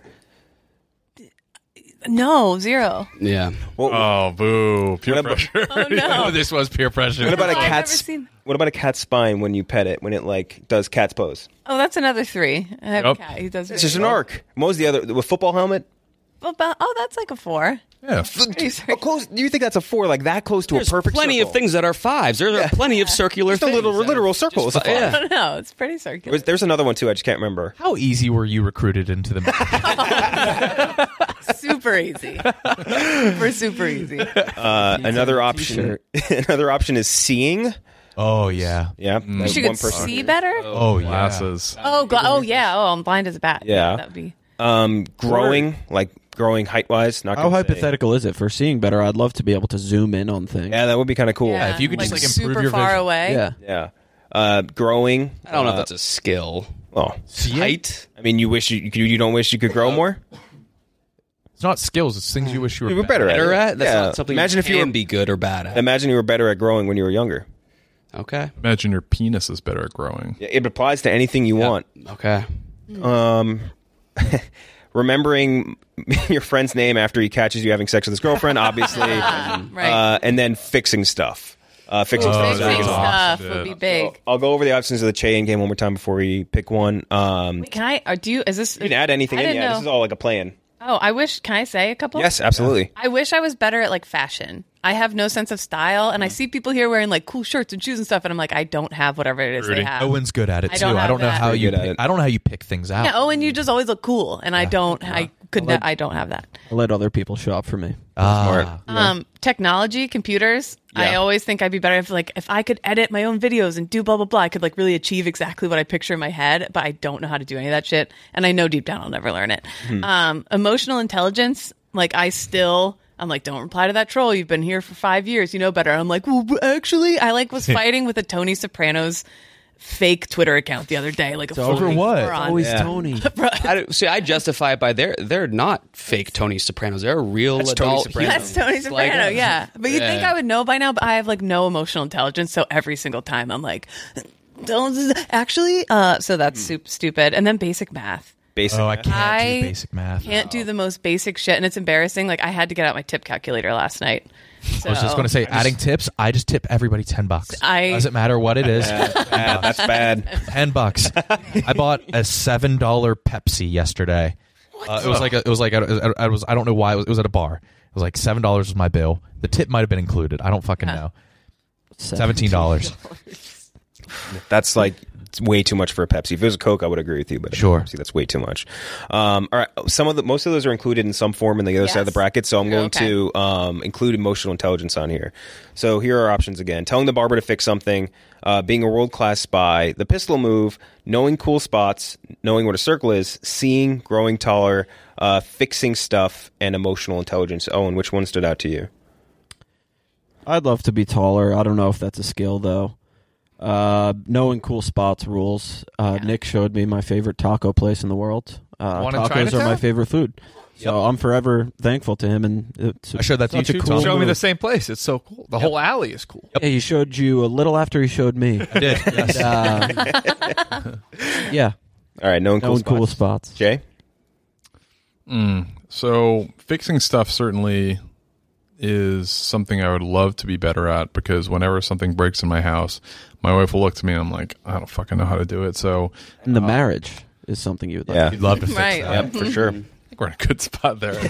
No, zero. Yeah. Well, Oh, boo. Peer What about- pressure. Oh no. This was peer pressure. what about a I've never cat's seen- what about a cat's spine when you pet it when it like does cat's pose? Oh, that's another three. I have Yep. a cat. He does. It's just an arc. What was the other with football helmet? About, oh, that's like a four. Yeah. Pretty How close? Do you think that's a four? Like that close to There's a perfect plenty circle? of things that are fives. There are plenty of circular Just a things. little that are literal circle is a just five. fi- I don't know. It's pretty circular. There's- There's another one too. I just can't remember. How easy were you recruited into the Super easy. super, super easy. Uh, another option. Another option is seeing. Oh yeah. Yeah, that's She one could person. see better. Oh yeah. Glasses. Oh, gla- oh yeah. Oh, I'm blind as a bat. Yeah. That'd be. Um, growing, like growing height wise. Not How gonna say. hypothetical is it for seeing better? I'd love to be able to zoom in on things. Yeah, that would be kind of cool. Yeah, if you could just, like, improve super your far vision. away. Yeah. Yeah. Uh, growing. I don't know uh, if that's a skill. Oh, Height. I mean, you wish you you, you don't wish you could grow more. It's not skills. It's things you wish you were, You were better, Better at. at? it. That's yeah. not something Imagine you if you can were. be good or bad at. Imagine you were better at growing when you were younger. Okay. Imagine your penis is better at growing. It applies to anything you want. Okay. Um, remembering your friend's name after he catches you having sex with his girlfriend, obviously, Right. uh, and then fixing stuff. Uh, fixing Big stuff. is really big good. stuff awesome. would be big. I'll go over the options of the Che game one more time before we pick one. Um, Can I? Or do you? Is this? you can add anything I in. didn't Yeah, know. this is all like a plan. Oh, I wish. Can I say a couple? Yes, absolutely. I wish I was better at like fashion. I have no sense of style, and I see people here wearing like cool shirts and shoes and stuff, and I'm like, I don't have whatever it is Rudy. they have. Owen's good at it I too. don't I have don't know that. how Pretty you. good at Pick, it. I don't know how you pick things out. Yeah, Owen, you just always look cool, and I don't. I could. not I don't have that. I let other people shop for me. Ah. Um, technology, computers. I Yeah. always think I'd be better if like if I could edit my own videos and do blah blah blah. I could like really achieve exactly what I picture in my head, but I don't know how to do any of that shit, and I know deep down I'll never learn it. Um, emotional intelligence. Like I still. I'm like, don't reply to that troll. You've been here for five years. You know better. I'm like, well, actually, I like was fighting with a Tony Soprano's fake Twitter account the other day. Like, a over full what? moron. Always Yeah. Tony. I don't- see, I justify it by they're they're not fake Tony Sopranos. They're real That's Tony adult. Soprano. That's Tony It's like- Soprano, yeah. But you'd think Yeah. I would know by now, but I have like no emotional intelligence. So every single time I'm like, don't actually. Uh, so that's sup- stupid. And then basic math. Basic. Oh, I math. can't I do basic math. Can't do the most basic shit, and it's embarrassing. Like I had to get out my tip calculator last night. So, I was just going to say, adding tips. I just tip everybody ten bucks. I- Doesn't matter what it is. Bad, that's bad. Ten bucks. I bought a seven dollar Pepsi yesterday. Uh, it was like a, it was like a, I was I don't know why it was, it was at a bar. It was like seven dollars was my bill. The tip might have been included. I don't fucking know. Seventeen dollars. That's like it's way too much for a Pepsi. If it was a Coke, I would agree with you, but Sure. Pepsi, that's way too much. Um, all right, some of the most of those are included in some form in the other side of the Yes. bracket, so I'm going Okay. to um, include emotional intelligence on here. So here are our options again: telling the barber to fix something, uh, being a world-class spy, the pistol move, knowing cool spots, knowing what a circle is, seeing, growing taller, uh, fixing stuff, and emotional intelligence. Owen, which one stood out to you? I'd love to be taller. I don't know if that's a skill, though. Uh, knowing cool spots rules. Uh, Yeah. Nick showed me my favorite taco place in the world. Uh, One in tacos are Chinatown? my favorite food. So I'm forever thankful to him. And it's I showed that to such you a too, cool Tom. Show me move. the same place. It's so cool. The whole alley is cool. Yeah, he showed you a little after he showed me. I did. Yes. Uh, yeah, All right, knowing cool knowing spots. cool spots. Jay? Mm, so fixing stuff certainly is something I would love to be better at, because whenever something breaks in my house, my wife will look to me and I'm like, I don't fucking know how to do it. So And the marriage is something you would like. Yeah. You'd love to fix Right. that. Yep, for sure. I think we're in a good spot there.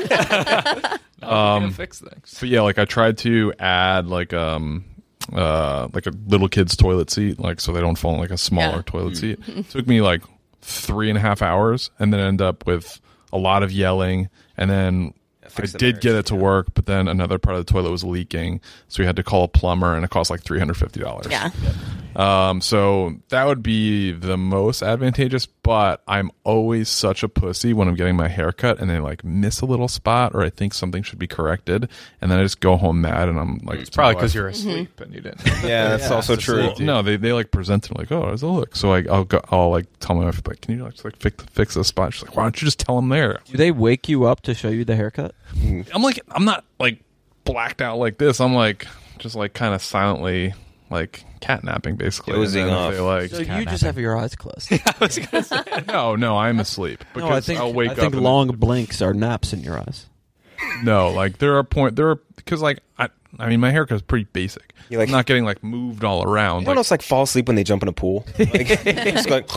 No, um, gonna fix things. But yeah, like I tried to add like um uh like a little kid's toilet seat, like so they don't fall in like a smaller Yeah. toilet seat. It took me like three and a half hours, and then end up with a lot of yelling, and then I fix the did marriage, get it to work, but then another part of the toilet was leaking, so we had to call a plumber, and it cost like three hundred fifty dollars. Yeah. Um, so that would be the most advantageous, but I'm always such a pussy when I'm getting my hair cut and they like miss a little spot, or I think something should be corrected, and then I just go home mad, and I'm like, It's probably "Oh, I- because you're asleep and you didn't. Yeah, that's also true. Well, no, they they like present it like, oh, there's a look. So like I'll go, I'll like tell my wife like, can you like, just, like fix fix this spot? She's like, why don't you just tell them there? Do they wake you up to show you the haircut? I'm like, I'm not like blacked out like this. I'm like just like kind of silently like catnapping basically. Dozing And then off. if they, like, So you just have your eyes closed. no, no, I'm asleep because no, I think I'll wake I up. think and- long blinks are naps in your eyes. No, like there are point there are because like I I mean my haircut is pretty basic. You like- I'm not getting like moved all around. Anyone Like, else like fall asleep when they jump in a pool? Like, just like,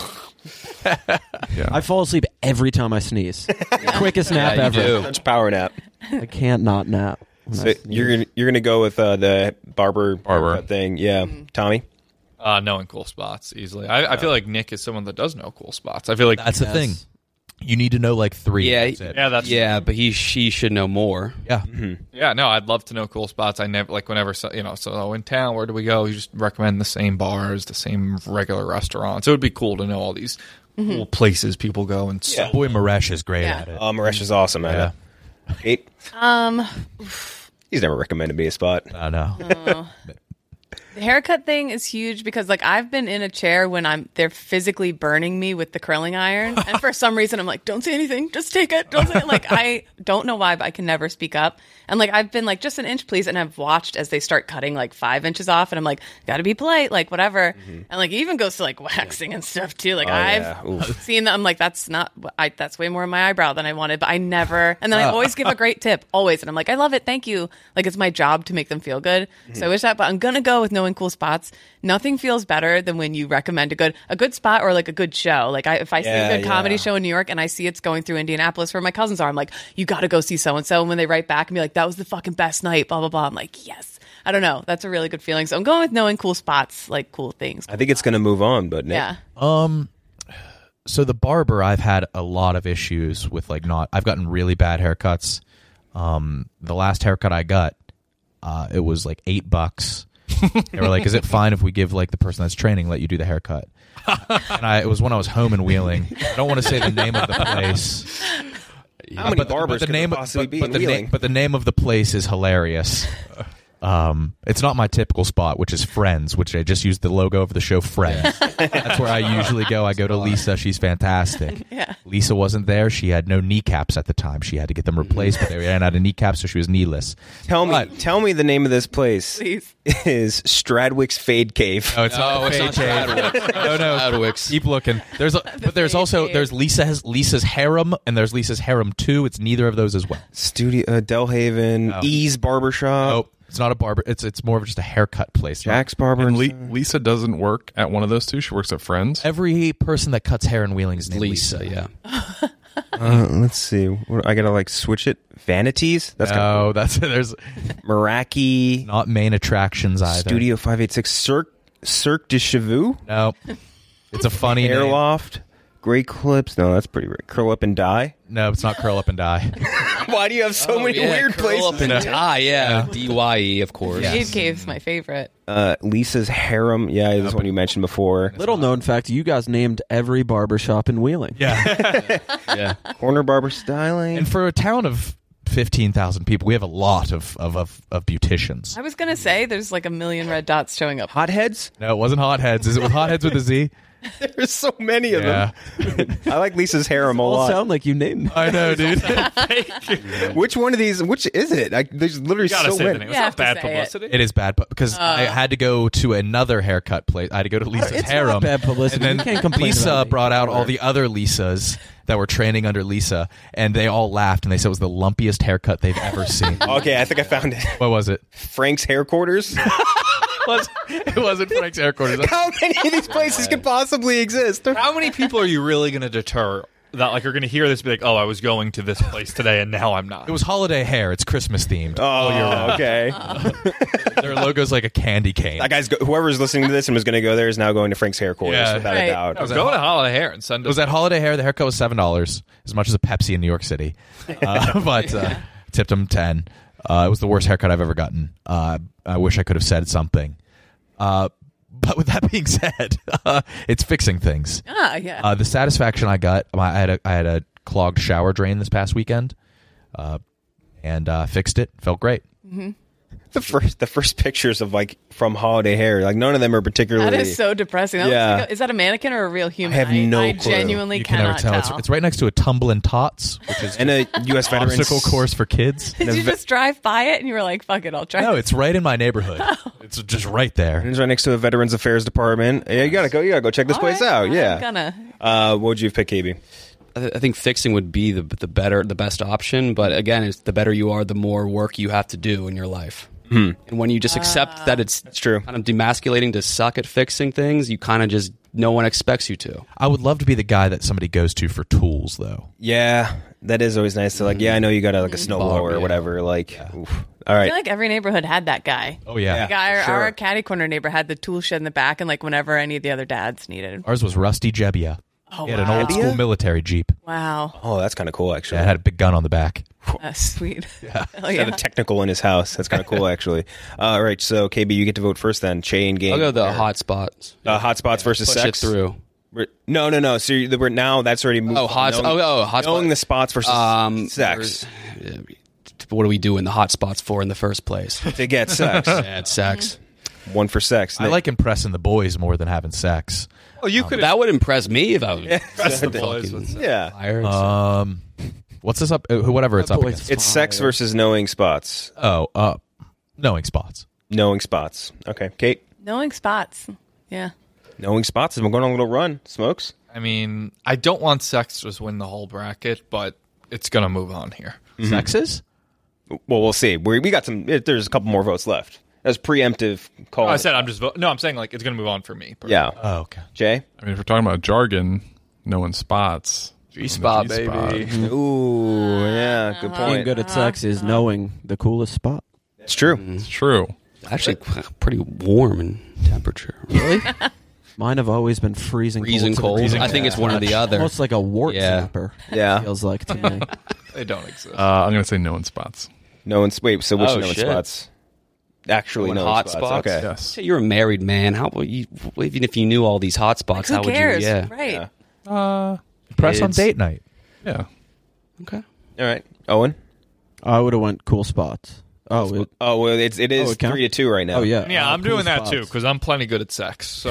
yeah. I fall asleep every time I sneeze. Quickest nap Yeah, you ever. do. such power nap. I can't not nap. when I So sneeze. you're gonna, you're gonna go with uh, the barber Barber. haircut thing, yeah. Tommy, Uh, knowing cool spots easily. I, I feel like Nick is someone that does know cool spots. I feel like That's the thing. You need to know like three. Yeah, That's it. yeah, that's Yeah, but he she should know more. Yeah. yeah. No, I'd love to know cool spots. I never like whenever so, you know. So in town, where do we go? You just recommend the same bars, the same regular restaurants. It would be cool to know all these cool places people go and stuff. Boy Maresh is great Yeah. at it. uh, Maresh is awesome at Yeah. it. Kate, Um, he's never recommended me a spot. I know. the haircut thing is huge because like I've been in a chair when I'm they're physically burning me with the curling iron, and for some reason I'm like, don't say anything, just take it, don't say it. Like I don't know why, but I can never speak up. And like I've been like, just an inch, please, and I've watched as they start cutting like five inches off, and I'm like, gotta be polite, like whatever. And like it even goes to like waxing and stuff too. Like Oh, I've yeah. Oof. seen that. I'm like, that's not, I that's way more in my eyebrow than I wanted, but I never. And then I always give a great tip, always, and I'm like, I love it, thank you. Like it's my job to make them feel good. So I wish that, but I'm gonna go with knowing cool spots. Nothing feels better than when you recommend a good a good spot or like a good show. Like I, if I see Yeah, a good comedy yeah. show in New York and I see it's going through Indianapolis where my cousins are, I'm like, you got to go see so and so. And when they write back and be like, that was the fucking best night, blah blah blah. I'm like, yes. I don't know. That's a really good feeling. So I'm going with knowing cool spots, like cool things. I think it's gonna move on, but Nick, Yeah. Um, so the barber, I've had a lot of issues with like not. I've gotten really bad haircuts. Um, the last haircut I got, uh, it was like eight bucks. They were like, "Is it fine if we give like the person that's training let you do the haircut?" And I, it was when I was home and Wheeling. I don't want to say the name of the place. how many but, barbers but the could name, there possibly but, be but in the Wheeling? name, but the name of the place is hilarious. Um, it's not my typical spot, which is Friends, which I just used the logo of the show Friends. That's where I usually go. I go to Lisa. She's fantastic. Yeah. Lisa wasn't there. She had no kneecaps at the time. She had to get them replaced, but they ran out of kneecaps, so she was kneeless. tell me, But- tell me the name of this place Please. is Stradwick's Fade Cave. No, it's not. No, it's not Stradwick's. No, no. Stradwick's. Keep looking. There's, a, but there's fake also cave. there's Lisa has Lisa's Harem, and there's Lisa's Harem Two. It's neither of those as well. Studio uh, Delhaven, No. Ease Barbershop, Nope. It's not a barber. It's it's more of just a haircut place. Jack's Barber. And and Le- Lisa doesn't work at one of those two. She works at Friends. Every person that cuts hair in Wheeling is named Lisa, Lisa. yeah. Uh, let's see. What- I gotta like switch it. Vanities. That's kind No, that's there's of Meraki. not main attractions either. Studio five eight six. Cirque Cirque de Chevaux. No, it's a funny name. Hairloft. Great clips. No, that's pretty weird. Curl up and die. No, it's not curl up and die. Why do you have so Oh, many yeah, weird curl places? up and die, yeah. D Y E, of course. Yeah. Cave Cave's my favorite. Uh, Lisa's Harem. Yeah, this one you mentioned before. Little known fact: you guys named every barbershop in Wheeling. Yeah. Yeah. Corner barber styling. And for a town of fifteen thousand people, we have a lot of, of, of, of beauticians. I was gonna say there's like a million red dots showing up. Hotheads. No, it wasn't Hotheads. Is it with Hotheads with a Z? There's so many of Yeah. them. I like Lisa's Harem a All lot. sound like you named them. I know, dude. Which one of these? Which is it? I, there's literally You gotta so say many. the name. You It's have not to bad say it. publicity. It is bad, but because I had to go to another haircut place. I had to go to Lisa's It's Harem. not bad publicity. And You then can't complain Lisa about it. brought out all the other Lisas that were training under Lisa, and they all laughed, and they said it was the lumpiest haircut they've ever seen. Okay, I think I found it. What was it? Frank's hair quarters. It, was, it wasn't Frank's hair quarters. How many of these places could possibly exist? How many people are you really going to deter that like are going to hear this and be like, oh, I was going to this place today and now I'm not? It was holiday hair. It's Christmas themed. Oh, okay. Their logo's like a candy cane. That guy's go- whoever's listening to this and was going to go there is now going to Frank's hair quarters Yeah. without Right. a doubt. No, go to Holiday Hair and send It us. was at Holiday Hair. The haircut was seven dollars, as much as a Pepsi in New York City. Uh, but uh, tipped him ten. Uh, it was the worst haircut I've ever gotten. Uh, I wish I could have said something. Uh, but with that being said, uh, it's fixing things. Ah, yeah. Uh, the satisfaction I got, I had a I had a clogged shower drain this past weekend, uh, and uh, fixed it. Felt great. The first, the first pictures of like from Holiday Hair, like none of them are particularly. That is so depressing. That Yeah. looks like a, is that a mannequin or a real human? I have no I clue. genuinely You can never cannot tell. tell. It's, it's right next to a Tumblin' Tots, which is and a U S veterans obstacle course for kids. Did you just drive by it and you were like, "Fuck it, I'll try"? No, it's right in my neighborhood. It's just right there. And it's right next to a Veterans Affairs department. Yeah, you gotta go. You gotta go check this All place right, out. I'm Yeah. gonna. Uh, what would you pick, K B? I, th- I think fixing would be the the better, the best option. But again, it's the better you are, the more work you have to do in your life. Hmm. And when you just accept that it's It's true. kind of demasculating to suck at fixing things, you kind of just no one expects you to. I would love to be the guy that somebody goes to for tools, though. Yeah, that is always nice to like. Yeah, I know you got a, like a snowblower or yeah. whatever. Like, oof. All I right. feel like every neighborhood had that guy. Oh yeah, Yeah. The guy, sure. our caddy corner neighbor had the tool shed in the back, and like whenever any of the other dads needed. ours was Rusty Jebbia. Oh, He had an wow. old school military Jeep. Wow, Oh, that's kind of cool, actually. Yeah, it had a big gun on the back. that's sweet. Yeah, Hell He's yeah. got a technical in his house. That's kind of cool, actually. Uh, all right, so K B, you get to vote first. Then chain game. I'll go the hot spots. Uh, hot spots versus Push sex. it through. We're- no, no, no. So you- we're now that's already moved. Oh, from hot. knowing, oh, oh, hot knowing spot. the spots versus Um, sex there's- What are we doing the hot spots for in the first place? to get sex. Bad sex. One for sex. I like impressing the boys more than having sex. Oh, you could That would impress me if I was impress the boys with sex. Yeah. fired. Um, what's this up? uh, Whatever it's up boys- against. It's sex versus knowing spots. Oh, uh, knowing spots. Knowing spots. Okay, Kate. Knowing spots. Yeah. Knowing spots. We're going on a little run. Smokes. I mean, I don't want sex to just win the whole bracket, but it's going to move on here. Sexes? Well, we'll see. We we got some. There's a couple more votes left. That's preemptive call. Oh, I said I'm just vo- no. I'm saying like it's going to move on for me. Yeah. Oh, okay. Jay. I mean, if we're talking about jargon, knowing spots. G-spot, G-spot. baby. Ooh, yeah. Good Being point. good at sex is knowing the coolest spot. It's true. It's true. Actually, pretty warm in temperature. Really? Mine have always been freezing, Freezing cold. to the cold. I think it's one or the other. Almost like a wart Yeah. snapper. Yeah. Feels like to me. They don't exist. Uh, I'm going to say knowing spots. Knowing. Wait. So which Oh, knowing shit. spots? Actually, Knowing knowing hot spots. spots? Okay. Yes. Say you're a married man. How would you? Even if you knew all these hot spots, Who how would cares? you? Yeah. Right. Yeah. Uh, Press on Kids. date night. yeah. Okay. All right. Owen. I would have went cool spots. Oh, it, Oh well, it's it is Oh, it counts? three to two right now. oh yeah. yeah, uh, I'm cool doing that spots. too because I'm plenty good at sex. So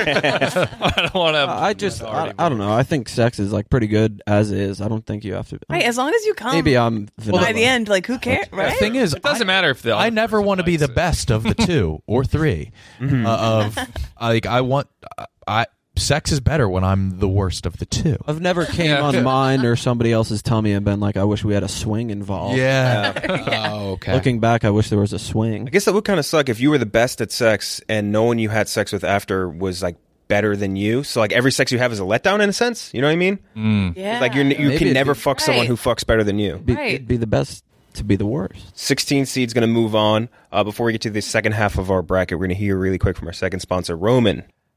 I don't want to. Uh, I just, I, I don't know. I think sex is like pretty good as is. I don't think you have to. Right. As long as you come. Maybe I'm vanilla. by the end, like who cares? Right. The thing is, It doesn't I, matter if the. I other never person want to be likes the it. best of the two or three. Mm-hmm. Uh, of like, I want. I sex is better when I'm the worst of the two. I've never came on mine or somebody else's tummy and been like, I wish we had a swing involved. Yeah. Oh, okay. Looking back, I wish there was a swing. I guess that would kind of suck if you were the best at sex and no one you had sex with after was like better than you. So like every sex you have is a letdown in a sense. You know what I mean? Yeah. Like you're, you Maybe can it'd never be- fuck someone Right. who fucks better than you. Be, Right. It'd be the best to be the worst. sixteen seed's going to move on. Uh, before we get to the second half of our bracket, we're going to hear really quick from our second sponsor, Roman.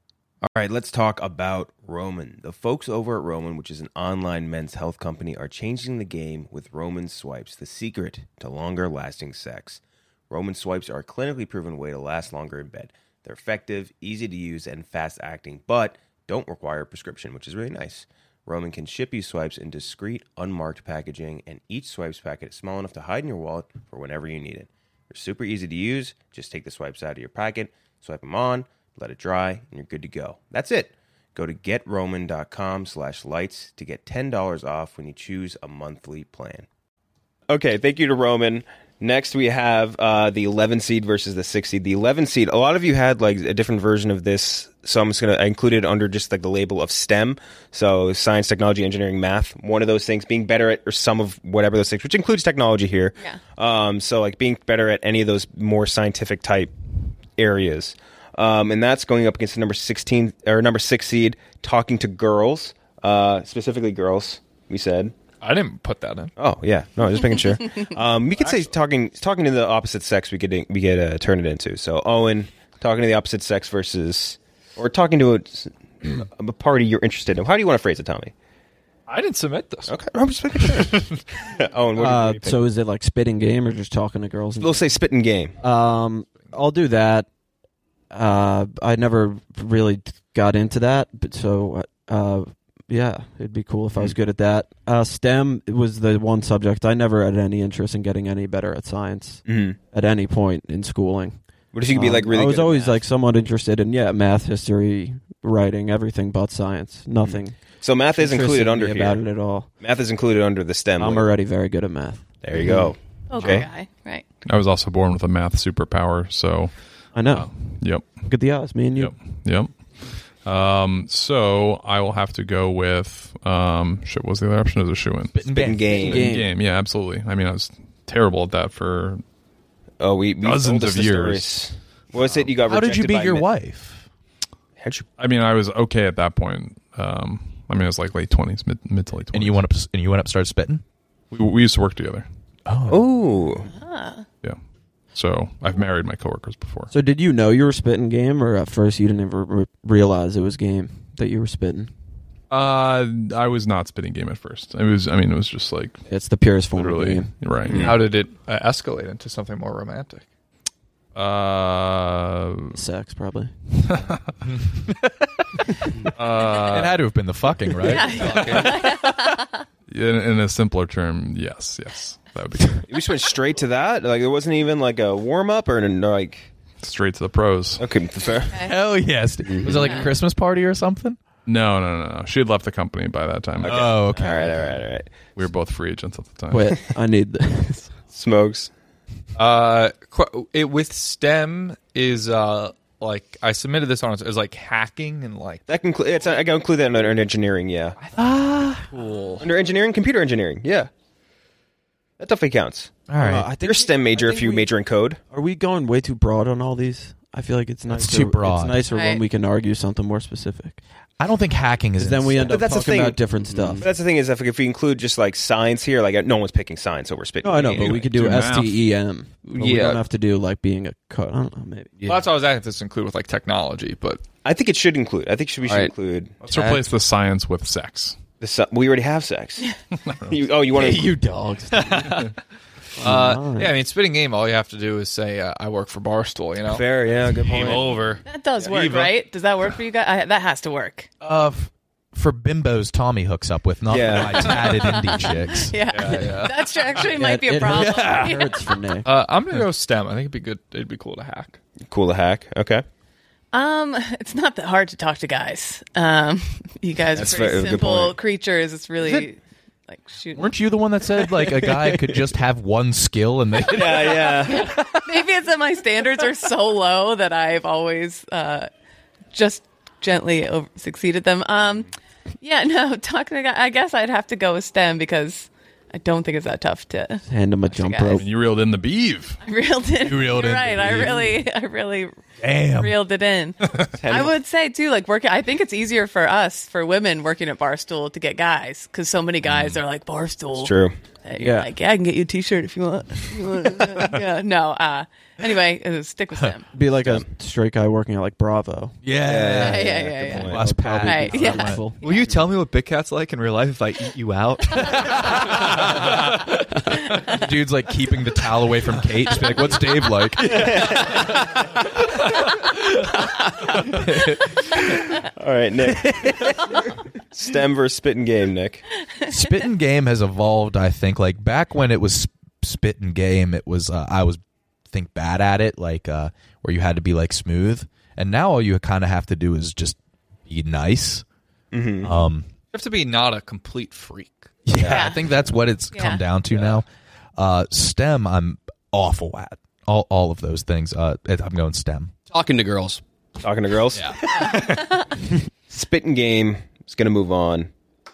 All right, let's talk about Roman. The folks over at Roman, which is an online men's health company, are changing the game with Roman Swipes, the secret to longer-lasting sex. Roman Swipes are a clinically proven way to last longer in bed. They're effective, easy to use, and fast-acting, but don't require a prescription, which is really nice. Roman can ship you swipes in discreet, unmarked packaging, and each swipes packet is small enough to hide in your wallet for whenever you need it. They're super easy to use. Just take the swipes out of your packet, swipe them on, let it dry, and you're good to go. That's it. Go to getroman.com slash lights to get ten dollars off when you choose a monthly plan. Okay, thank you to Roman. Next, we have uh, the eleven seed versus the six seed. The eleven seed, a lot of you had like a different version of this, so I'm just going to include it under just like the label of STEM. So science, technology, engineering, math. One of those things, being better at or some of whatever those things, which includes technology here. Yeah. Um, so like being better at any of those more scientific type areas. Um, and that's going up against the number sixteen or number six seed, talking to girls, uh, specifically girls. We said. I didn't put that in. Oh yeah, no, just making sure. Um, we could say talking talking to the opposite sex. We could we could uh, turn it into. So Owen talking to the opposite sex versus, or talking to a, a party you're interested in. How do you want to phrase it, Tommy? I didn't submit this. Okay, I'm just making sure. Owen, what do you, Uh, what do you think? so is it like spitting game or just talking to girls? And We'll say spitting game. Um, I'll do that. Uh, I never really got into that, but so uh, yeah, it'd be cool if I was good at that. Uh, STEM was the one subject I never had any interest in getting any better at science Mhm. at any point in schooling. What if you could be like really? Um, I was good at always math? like somewhat interested in yeah, math, history, writing, everything but science. Nothing. So math is included interested under me here. about it at all. Math is included under the STEM. I'm label. already very good at math. There you go. Okay. Okay. Guy, right? I was also born with a math superpower, so I know. yep, Look at the odds, me and you. yep, yep. Um, so I will have to go with um, shit. What was the other option? Is a shoe in Spitting game. Game. game? Yeah, absolutely. I mean, I was terrible at that for Oh, we, we Dozens told us of the years. stories. What was it? You got How did you rejected beat by your mi- wife? How'd you- I mean, I was okay at that point. Um, I mean, it was like late twenties, mid, mid to late twenties. And you went up and you went up started spitting? We, we used to work together. Oh, Yeah. So I've married my coworkers before. So did you know you were spitting game, or at first you didn't ever re- realize it was game that you were spitting? Uh, I was not spitting game at first. It was. I mean, it was just like It's the purest form of literally game. right. How did it uh, escalate into something more romantic? Uh, Sex, probably. uh, it had to have been the fucking, right? in, in a simpler term, yes, yes, that would be correct. we just went straight to that. Like it wasn't even like a warm up or an- like. Straight to the pros. Okay, fair. Hell yes. Was it like a Christmas party or something? No, no, no, no. She had left the company by that time. Oh, okay. All right, all right, all right. We were both free agents at the time. Wait, I need this. Smokes. Uh, qu- it with STEM is uh like I submitted this on as like hacking and like That can. Cl- it's, I can include that under, under engineering. Yeah. cool. Under engineering, computer engineering. Yeah. That definitely counts. All right. Uh, I think You're a STEM we- major I if think you we- major in code. Are we going way too broad on all these? I feel like it's nicer. too broad. It's nicer when Right. we can argue something more specific. I don't think hacking is. Because then we end But up that's the talking thing. about different stuff. But that's the thing is, if, if we include just like science here, like no one's picking science over spitting. No, I know, but game. we could do do math. S T E M. But We Yeah. don't have to do like being a code. I don't know, maybe. Well, that's what I was asking if this include with like technology, but I think it should include. I think we should All right. include. Let's replace the science with sex. The su- we already have sex. you, oh, you want to? you dogs. uh, yeah, I mean, spitting game. All you have to do is say uh, I work for Barstool. You know, Fair, yeah, good game point. over. That does work, Eva. right? Does that work for you guys? I, that has to work. Uh, f- for bimbos, Tommy hooks up with, not Yeah. my tatted indie chicks. Yeah, that's true. Actually might be a it problem. Hurts, it hurts for Nick. Uh, I'm gonna go STEM. I think it'd be good. It'd be cool to hack. Cool to hack. Okay. Um, it's not that hard to talk to guys. Um, you guys That's are pretty fair- good simple point. creatures. It's really like shooting. Weren't you the one that said like a guy could just have one skill and they? Yeah, yeah. Maybe it's that my standards are so low that I've always uh, just gently over- succeeded them. Um, yeah, no, talking to guys, I guess I'd have to go with STEM because I don't think it's that tough to. Hand him a jump guys. rope. And you reeled in the beeve. I reeled in. You reeled You're in right. the I beef. really, I really Damn. reeled it in. I would say too, like working. I think it's easier for us, for women working at Barstool, to get guys because so many guys are like Barstool. It's true. That Yeah. you're like, yeah, I can get you a T-shirt if you want. If you want. yeah, no. Uh, anyway, uh, stick with them. Be like a straight guy working at like Bravo. Yeah. Yeah, yeah, yeah, yeah. point. Last pat. Right, yeah. Helpful. Will you tell me what Big Cat's like in real life if I eat you out? Dude's like keeping the towel away from Kate. Just be like, what's Dave like? All right, Nick. STEM versus spitting game, Nick. Spitting game has evolved, I think. Like back when it was spitting game, it was uh, I was think bad at it, like uh, where you had to be like smooth. And now all you kind of have to do is just be nice. Mm-hmm. Um, You have to be not a complete freak. yeah, Yeah. I think that's what it's Yeah. come down to now. Uh, STEM, I'm awful at all all of those things. Uh, it- I'm going STEM. Talking to girls. Talking to girls. Spitting game is going to move on.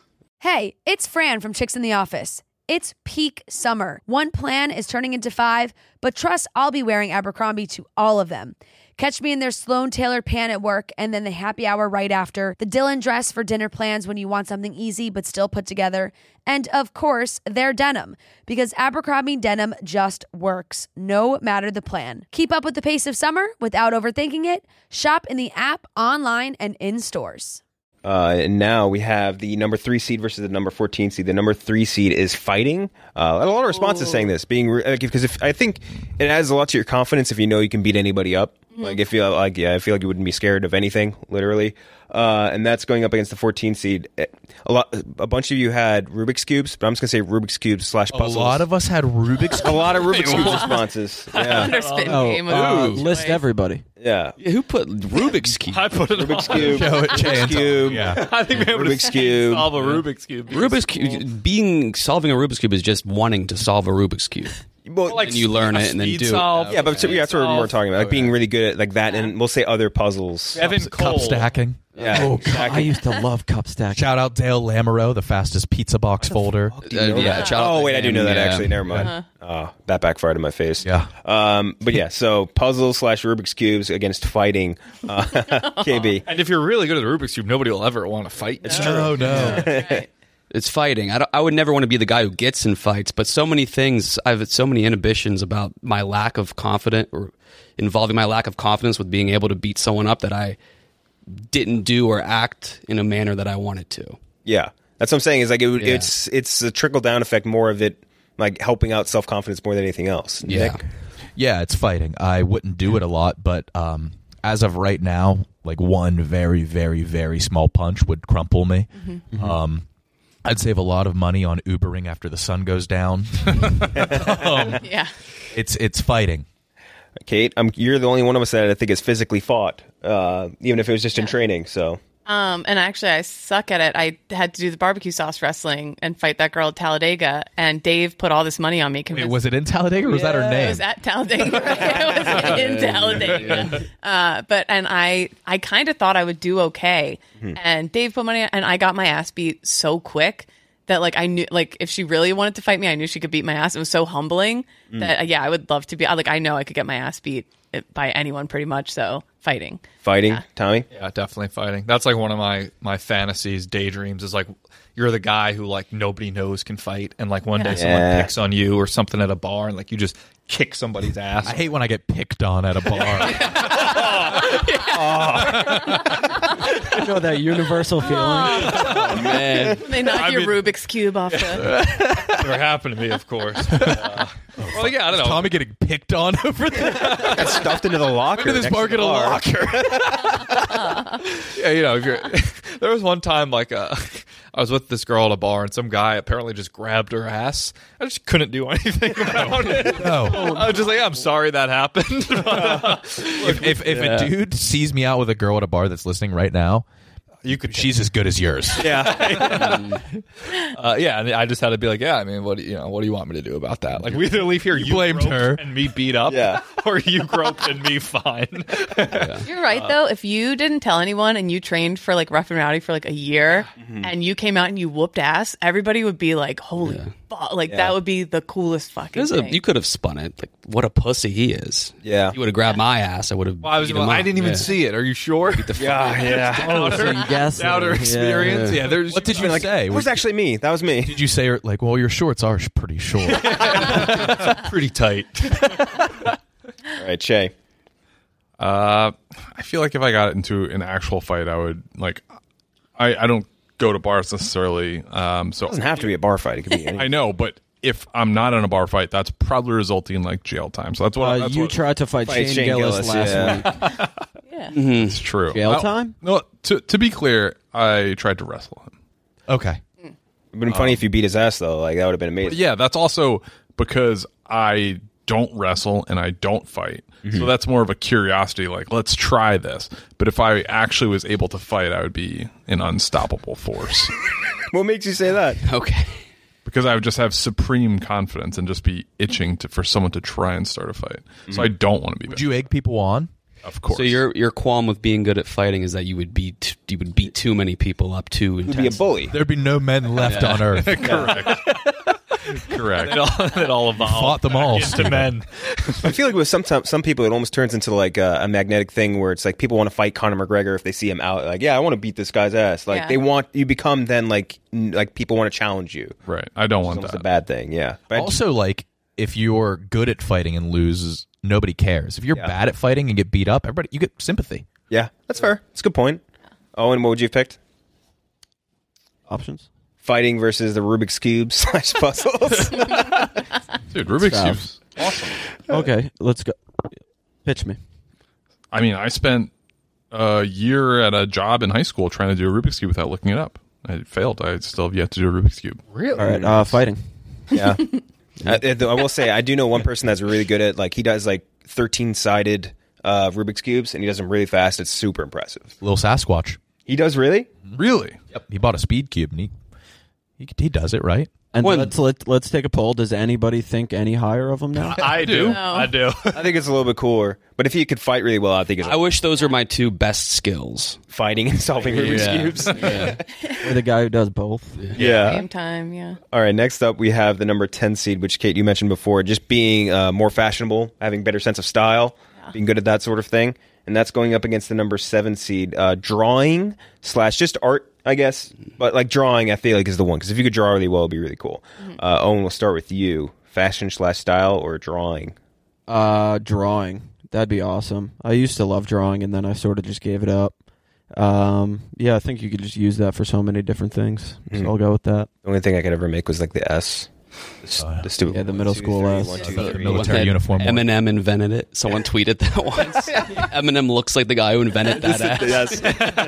Hey, it's Fran from Chicks in the Office. It's peak summer. One plan is turning into five, but trust I'll be wearing Abercrombie to all of them. Catch me in their Sloan tailored pant at work and then the happy hour right after, the Dylan dress for dinner plans when you want something easy but still put together, and of course, their denim, because Abercrombie denim just works, no matter the plan. Keep up with the pace of summer without overthinking it. Shop in the app, online, and in stores. Uh, and now we have the number three seed versus the number fourteen seed. The number three seed is fighting. Uh, a lot of responses saying this, being re- because if I think it adds a lot to your confidence if you know you can beat anybody up. Like if you like, yeah, I feel like you wouldn't be scared of anything, literally. Uh, and that's going up against the fourteen seed. A lot, a bunch of you had Rubik's cubes, but I'm just gonna say Rubik's cubes slash puzzles. A lot of us had Rubik's. a lot of Rubik's cubes responses. Yeah, Under spitting Oh, game was uh, a list choice. everybody. yeah. Who put Rubik's Cube? I put it Rubik's on. cube, Show it, Jay, Rubik's and Tom. cube. Yeah. I think we able Rubik's to cube. solve a Rubik's Cube. Rubik's Cube. Being solving a Rubik's Cube is just wanting to solve a Rubik's Cube. Well, And you learn it and then speed do it. solve. yeah, but so, yeah, that's what we're talking about. Like being really good at like that, and we'll say other puzzles. Evan Cole. Cup stacking. Yeah, Oh, God, exactly. I used to love cup stacking. Shout out Dale Lamoureux, the fastest pizza box folder. Uh, yeah, shout out Oh to wait, I do him, know that yeah. actually. Never mind. Oh, that backfired in my face. Yeah. Um, but yeah, so puzzle slash Rubik's cubes against fighting. Uh, K B. And if you're really good at the Rubik's Cube, nobody will ever want to fight. It's No, no. Right. It's fighting. I, don't, I would never want to be the guy who gets in fights, but so many things, I have so many inhibitions about my lack of confidence, or involving my lack of confidence with being able to beat someone up that I didn't do or act in a manner that I wanted to. Yeah, that's what I'm saying. Is like it, would Yeah. it's it's a trickle down effect more of it, like helping out self confidence more than anything else. Yeah. Nick? Yeah, it's fighting. I wouldn't do it a lot, but um, as of right now, like one very, very, very small punch would crumple me. Um, I'd save a lot of money on Ubering after the sun goes down. um, Yeah. it's it's fighting. Kate, I'm, you're the only one of us that I think is physically fought, uh, even if it was just in training. So Um, and actually, I suck at it. I had to do the barbecue sauce wrestling and fight that girl at Talladega, and Dave put all this money on me. Wait, convinced- was it in Talladega or was that her It name? was at Talladega. It was in Talladega. Uh, but and I, I kind of thought I would do okay. And Dave put money, on, and I got my ass beat so quick that like I knew, like if she really wanted to fight me, I knew she could beat my ass. It was so humbling that uh, yeah, I would love to be. I- Like I know I could get my ass beat by anyone pretty much. So fighting. fighting, Tommy. Yeah, definitely fighting. That's like one of my my fantasies, daydreams. Is like you're the guy who like nobody knows can fight, and like one day someone Yeah. picks on you or something at a bar, and like you just kick somebody's ass. I hate when I get picked on at a bar. You know that universal feeling. Oh, man. When they knock I your mean- Rubik's cube off the. Never happened to me, of course. Uh, well, yeah, I don't know. Tommy getting picked on over there. Got stuffed into the locker. Look at this next bar to get the a bar. locker. Yeah, you know, if you're, there was one time like uh, I was with this girl at a bar, and some guy apparently just grabbed her ass. I just couldn't do anything about it. No. I was just like, I'm sorry that happened. But, uh, If if, if a dude sees me out with a girl at a bar that's listening right now, you could, she's as good as yours. Yeah. uh, yeah. And I just had to be like, yeah. I mean, what do you, you know? What do you want me to do about that? Like, we either leave here, you, blamed groped her. and me beat up, Yeah. or you groped and me fine. You're right though. If you didn't tell anyone and you trained for like Rough and Rowdy for like a year, and you came out and you whooped ass, everybody would be like, "Holy ball. Like Yeah. that would be the coolest fucking There's a, thing. you could have spun it. Like, what a pussy he is. Yeah. You would have grabbed my ass. I would have. Well, I was. beat him I up. didn't even Yeah. see it. Are you sure? Beat the fuck Yeah, out. yeah. Oh, so you guessed Outer it. experience. Yeah. Yeah. There's. What did you Like, say? it was actually me. That was me. Did you say like, well, your shorts are sh- pretty short? pretty tight? All right, Che. Uh, I feel like if I got into an actual fight, I would like. I I don't go to bars necessarily. Um, so It doesn't have to be a bar fight. It could be any. I know, but if I'm not in a bar fight, that's probably resulting in like jail time. So that's what Uh, that's you what, tried to fight, Fight Shane, Shane Gillis, Gillis, last yeah. week. yeah. It's true. Jail Well, time? No, to to be clear, I tried to wrestle him. Okay. It would have been funny if you beat his ass, though. Like, that would have been But amazing. yeah, that's also because I don't wrestle and I don't fight. So that's more of a curiosity, like, let's try this. But if I actually was able to fight, I would be an unstoppable force. What makes you say that? Okay. Because I would just have supreme confidence and just be itching to, for someone to try and start a fight. So I don't want to be Would you egg people on? Of course. So your your qualm with being good at fighting is that you would beat you would beat too many people up too You'd intensely. be a bully. There'd be no men left on Earth. Correct. Correct. It all, it all evolved. Fought them all. Into Stephen. men. I feel like with some some people, it almost turns into like a, a magnetic thing where it's like people want to fight Conor McGregor if they see him out. Like, yeah, I want to beat this guy's ass. Like Yeah. they want you become then like n- like people want to challenge you. Right. I don't It's want almost that. a bad thing. Yeah. But Also, like, if you're good at fighting and loses, nobody cares. If you're Yeah. bad at fighting and get beat up, everybody you get sympathy. yeah, that's fair. That's a good point. Owen, what would you have picked? Options? Fighting versus the Rubik's Cube slash puzzles. Dude, Rubik's Tough. Cube's awesome. Okay, let's go. Pitch me. I mean, I spent a year at a job in high school trying to do a Rubik's Cube without looking it up. I failed. I still have yet to do a Rubik's Cube. Really? All right, uh, fighting. yeah. I, I will say, I do know one person that's really good at, like, he does, like, thirteen-sided uh, Rubik's Cubes, and he does them really fast. It's super impressive. Little Sasquatch. He does really? Really? Yep. He bought a speed cube and he he, he does it right. And When- let's let, let's take a poll. Does anybody think any higher of him now? I do. No. I do. I think it's a little bit cooler. But if he could fight really well, I think it's I wish those are my two best skills. fighting and solving Rubik's Yeah. Cubes. Or the guy who does both? Yeah. Same time, yeah. All right, next up we have the number ten seed, which Kate, you mentioned before, just being uh, more fashionable, having better sense of style, being good at that sort of thing. And that's going up against the number seven seed, uh, drawing slash just art, I guess. But like drawing, I feel like is the one, because if you could draw really well, it'd be really cool. Uh, Owen, we'll start with you. Fashion slash style or drawing? Uh, drawing. That'd be awesome. I used to love drawing, and then I sort of just gave it up. Um, yeah, I think you could just use that for so many different things. So Mhm. I'll go with that. The only thing I could ever make was like the S. The, s- the stupid Yeah, the one, middle two, school three, S. one, two, The three. military That uniform one. Eminem invented it. Someone tweeted that once. Eminem looks like the guy who invented that ass.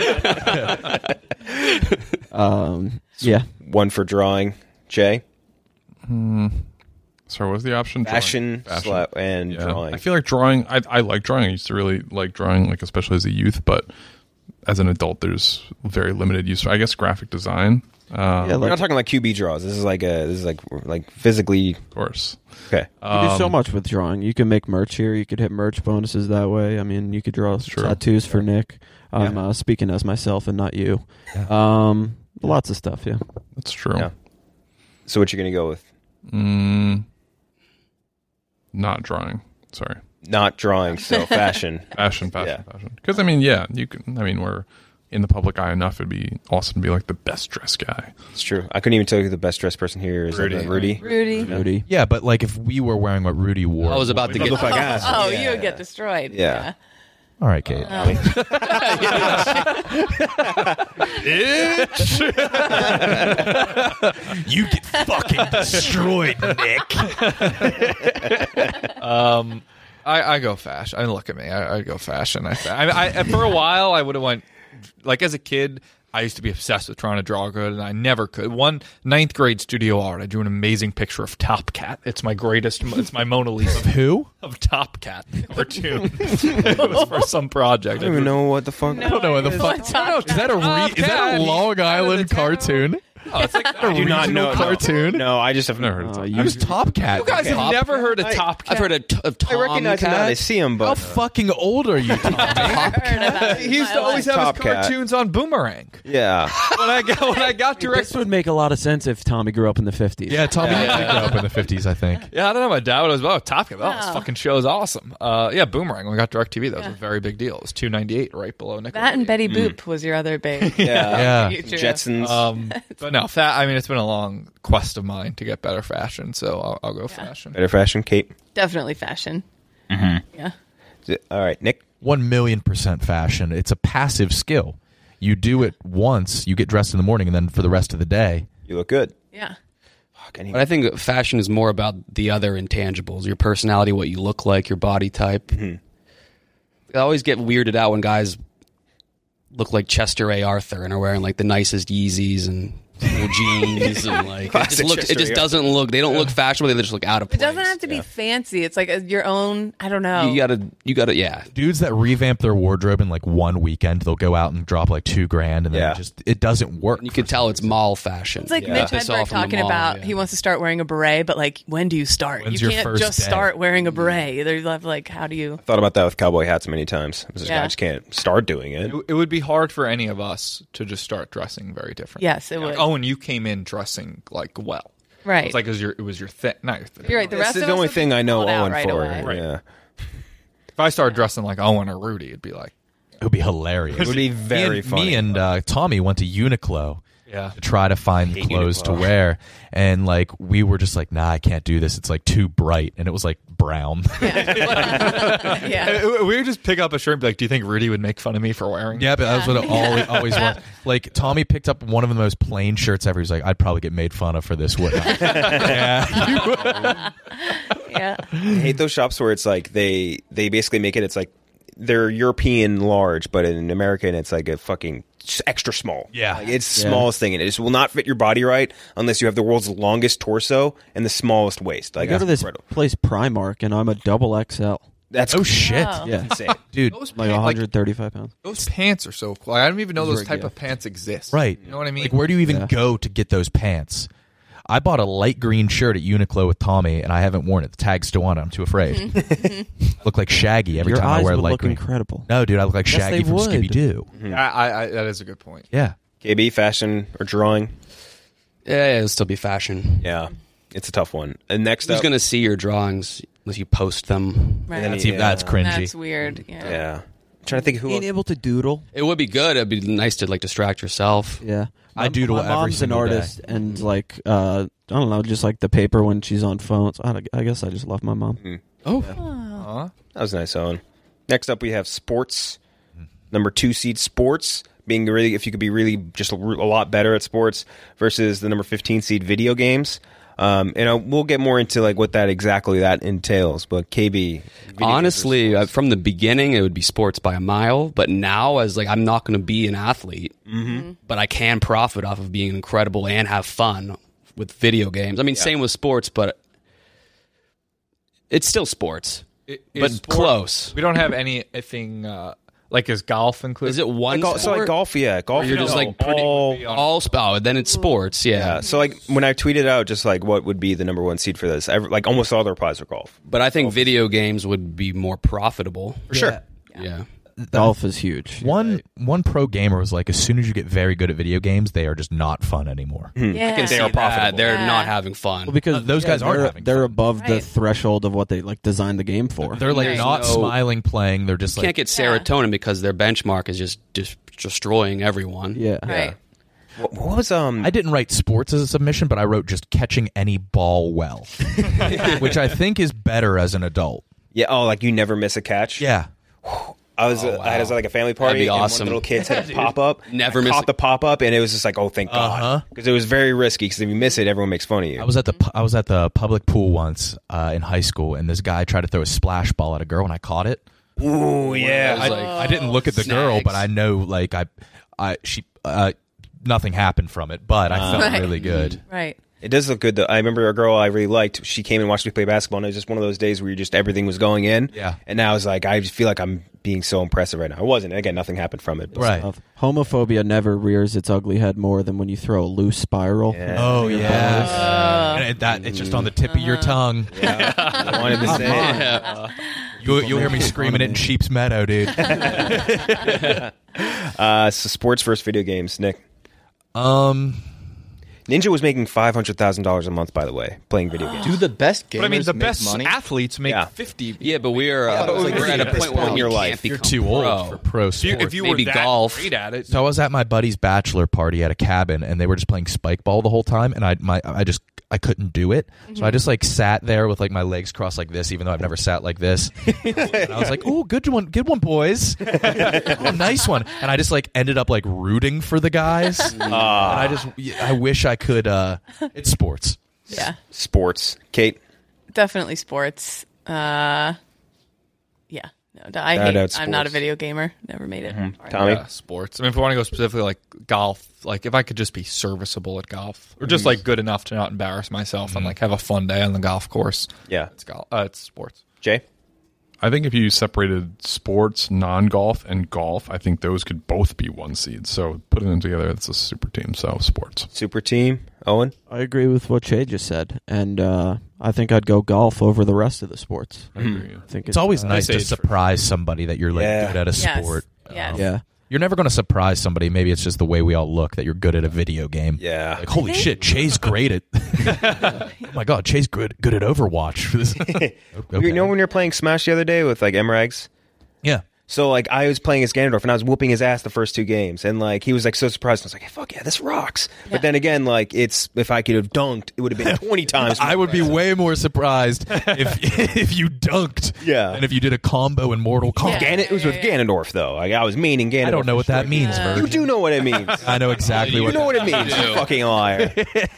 Yes. Um, yeah. One for drawing. Jay? Sorry, what was the option? Drawing. Fashion, sla- and Yeah. drawing. I feel like drawing. I, I like drawing. I used to really like drawing, like especially as a youth. But as an adult, there's very limited use. I guess graphic design. Um, Yeah, We're like, not talking like Q B draws. This is like a this is like like physically of course. okay. you do so Um, much with drawing. You can make merch here. You could hit merch bonuses that way. I mean, you could draw true. tattoos for Nick. I'm uh, speaking as myself and not you. Um, lots of stuff, yeah. That's true. Yeah. So what you're gonna go with? Mm, not drawing. Sorry. Not drawing, so fashion. Fashion, fashion, Yeah. fashion. Because I mean, yeah, you can. I mean, we're in the public eye enough. It'd be awesome to be like the best dressed guy. It's true. I couldn't even tell you who the best dressed person here is. Rudy. Rudy. Rudy. Rudy. Rudy. Yeah, but like if we were wearing what Rudy wore, I was about to Look get like ass. Oh, Yeah. you would get destroyed. Yeah. all right, Kate. You get fucking destroyed, Nick. Um, I, I go fashion. I look at me. I, I go fashion. I, I, I for a while I would have went like as a kid. I used to be obsessed with trying to draw good, and I never could. One ninth grade studio art, I drew an amazing picture of Top Cat. It's my greatest. It's my Mona Lisa Who? of Top Cat cartoon. It was for some project. I don't even know what the fuck. I don't know what the fuck. Top Is that a re- is that a Long Island cartoon? Oh, it's like I do not know. cartoon. No, I just have Never heard of uh, Top I was Top Cat. you guys Okay. have never heard of I- Top Cat. I've heard of, t- of I Tom recognize him now. I Cat. see him, How but fucking old are you, Tommy? Heard about He used to always have Top his Cat. cartoons on Boomerang. yeah. When I got when I got direct, This would make a lot of sense if Tommy grew up in the fifties. Yeah, Tommy did grow up in the fifties, I think. yeah, I don't know. My dad was oh Top Cat. Oh, this Wow. fucking show is awesome. Uh, yeah, Boomerang. When we got DirecTV, that was a very big deal. It was two ninety eight, right below Nickelodeon. That and Betty Boop was your other big. Yeah. Yeah. True. Jetsons. Um, but no, fa- I mean, it's been a long quest of mine to get better fashion, so I'll, I'll go fashion. Better fashion, Kate. Definitely fashion. Mm-hmm. Yeah. All right, Nick. One million percent fashion. It's a passive skill. You do it once, you get dressed in the morning, and then for the rest of the day. You look good. Yeah. Fuck, I need- But I think fashion is more about the other intangibles, your personality, what you look like, your body type. Mm-hmm. I always get weirded out when guys look like Chester A. Arthur and are wearing like the nicest Yeezys and cool jeans and like it just Classic looks. Chester It just A. doesn't look. They don't look fashionable. They just look out of It place. doesn't have to be fancy. It's like a, your own, I don't know. You gotta. You gotta. Yeah. Dudes that revamp their wardrobe in like one weekend, they'll go out and drop like two grand, and then Yeah. it just it doesn't work. You can tell it's mall fashion. It's like Yeah. Mitch Piss Hedberg off from the talking mall, about yeah. he wants to start wearing a beret, but like, when do you start? When's you your can't first just day? start wearing a beret. They're like, how do you? thought about that with cowboy hats many times. I, was just, Yeah. I just can't start doing it. It, it would be hard for any of us to just start dressing very different. Yes, it Like, would. oh, and you came in dressing like well. Right. It's like it was your it was your thing. Not your thing. You're right. The This rest is of the us only would thing I know pull it out Owen right for. away. Yeah. If I started dressing like Owen or Rudy, it'd be like It would be hilarious. It would be very me and, funny. Me and uh, Tommy went to Uniqlo yeah. to try to find Hate clothes to Uniqlo. wear, and like we were just like, nah, I can't do this. It's like too bright, and it was like brown. Yeah. We would just pick up a shirt and be like, "Do you think Rudy would make fun of me for wearing?" it? Yeah, but that's what it always, always was. Like Tommy picked up one of the most plain shirts ever. He's like, I'd probably get made fun of for this. Wouldn't I? yeah. Yeah. I hate those shops where it's like they they basically make it. It's like they're European large, but in American it's like a fucking s- extra small. Yeah. like, it's the Yeah. smallest thing, and it just will not fit your body right unless you have the world's longest torso and the smallest waist. I Like go to that's this incredible. place Primark, and I'm a double X L. That's Oh shit, Wow. Yeah, insane. dude. Those, like pants, one hundred thirty-five pounds. those pants are so cool. I don't even know Those those are type good. of pants exist. Right. You know what I mean? Like, where do you even Yeah. go to get those pants? I bought a light green shirt at Uniqlo with Tommy, and I haven't worn it. The tag's still on it. I'm too afraid. Look like Shaggy every Your time I eyes wear would light look green. incredible. No, dude, I look like Yes, Shaggy they from would. Scooby Doo. I, I, I, that is a good point. Yeah. K B, fashion or drawing? Yeah, yeah, it'll still be fashion. Yeah, it's a tough one. And next Who's up, gonna see your drawings unless you post them? Right. then That's, Yeah. that's cringy. That's weird. Yeah. yeah, I'm trying to think of who. Being Else. able to doodle. It would be good. It'd be nice to like distract yourself. Yeah, I My- doodle My every mom's an single day. artist, and like uh, I don't know, just like the paper when she's on phones. I, don't- I guess I just love my mom. Oh, Huh? That was nice, Owen. Next up, we have sports. Number two seed sports, being really, if you could be really just a, a lot better at sports versus the number fifteen seed video games. Um, and uh, we'll get more into like what that exactly that entails. But K B, video honestly, games uh, versus from the beginning, it would be sports by a mile. But now, as like I'm not going to be an athlete, Mm-hmm. but I can profit off of being incredible and have fun with video games. I mean, same with sports, but it's still sports. It- But is sport- close. We don't have anything uh, like is golf included? Is it one Like, gol- so like sport? golf, yeah, golf. Or you're just no, like pretty all, all sp- oh, then it's sports. Yeah. yeah. So like when I tweeted out just like what would be the number one seed for this, I, like almost all the replies were golf. But I think video games would be more profitable. For sure. Yeah. Golf is huge. One one pro gamer was like, as soon as you get very good at video games, they are just not fun anymore. Yeah. They are Uh, profitable. they're Yeah. not having fun. Well, because Uh, those guys aren't they're, having they're fun. above the Right. threshold of what they like designed the game for. They're like There's not no- smiling playing. They're just You like can't get serotonin because their benchmark is just, just destroying everyone. yeah. Right. What, what was um? I didn't write sports as a submission, but I wrote just catching any ball well, which I think is better as an adult. yeah. Oh, like you never miss a catch. Yeah. I was. Oh, uh, I had wow. like a family party. That'd be and awesome. One of the little kids had a pop up. Never I miss caught a- the pop up, and it was just like, oh, thank Uh-huh. God, because it was very risky. Because if you miss it, everyone makes fun of you. I was at the pu- I was at the public pool once uh, in high school, and this guy tried to throw a splash ball at a girl, and I caught it. Ooh, yeah. I- I, like, I didn't look at the girl, snags. but I know like I, I she uh, nothing happened from it, but I felt Right. really good. Right. It does look good though. I remember a girl I really liked. She came and watched me play basketball, and it was just one of those days where you just everything was going in. Yeah. And now it's like I just feel like I'm being so impressive right now. I wasn't. Again, nothing happened from it. But Right. Uh, homophobia never rears its ugly head more than when you throw a loose spiral. Yeah. Oh Your yeah, balls. Uh, and it, that it's just on the tip of your tongue. Yeah. I wanted to say it. You, you'll hear me screaming it in Sheep's Meadow, dude. Uh, so sports versus video games. Nick. um, Ninja was making five hundred thousand dollars a month, by the way, playing video games. Do the best gamers But I mean, the make best money? athletes make Yeah. fifty. Yeah, but we are. Uh, but like, we're at a at this point where point in we your can't life, you're become too old pro. for pro If you, sports. if you Maybe were that golf. great at it, So I was at my buddy's bachelor party at a cabin, and they were just playing spike ball the whole time, and I my I just I couldn't do it, so I just like sat there with like my legs crossed like this, even though I've never sat like this. And I was like, "Oh, good one, good one, boys! Oh, nice one!" And I just like ended up like rooting for the guys. And I just I wish I could. uh It's sports. Yeah, Sports. Kate. definitely sports. Uh, yeah, no, I No hate, doubt I'm not a sports. video gamer. Never made it. far. Tommy. yeah, sports. I mean, if we want to go specifically like golf, like if I could just be serviceable at golf, or just like good enough to not embarrass myself and like have a fun day on the golf course, Yeah. it's golf. Uh, it's sports. Jay. I think if you separated sports, non-golf, and golf, I think those could both be one seed. So putting them together, it's a super team. So sports. Super team. Owen. I agree with what Shay just said, and uh, I think I'd go golf over the rest of the sports. I agree. I think It's always uh, nice to age for- surprise somebody that you're like Yeah. good at a Yes. sport. Yes. Yeah. You're never going to surprise somebody. Maybe it's just the way we all look that you're good at a video game. Yeah. Like, holy shit, Chay's great at. Oh my god, Chay's good good at Overwatch. Okay. You know when you're playing Smash the other day with like Emrags? Yeah. So like I was playing as Ganondorf and I was whooping his ass the first two games, and like he was like so surprised. I was like, hey, "Fuck yeah, this rocks!" But then again, like it's if I could have dunked, it would have been twenty times. I would be way more surprised if if you dunked, Yeah. than if you did a combo in Mortal Kombat. Yeah. Gan- it was with Ganondorf though. Like I was meaning Ganondorf. I don't know what that for means, sure. Virgil. You do know what it means. I know exactly You what know what it that means, you fucking liar.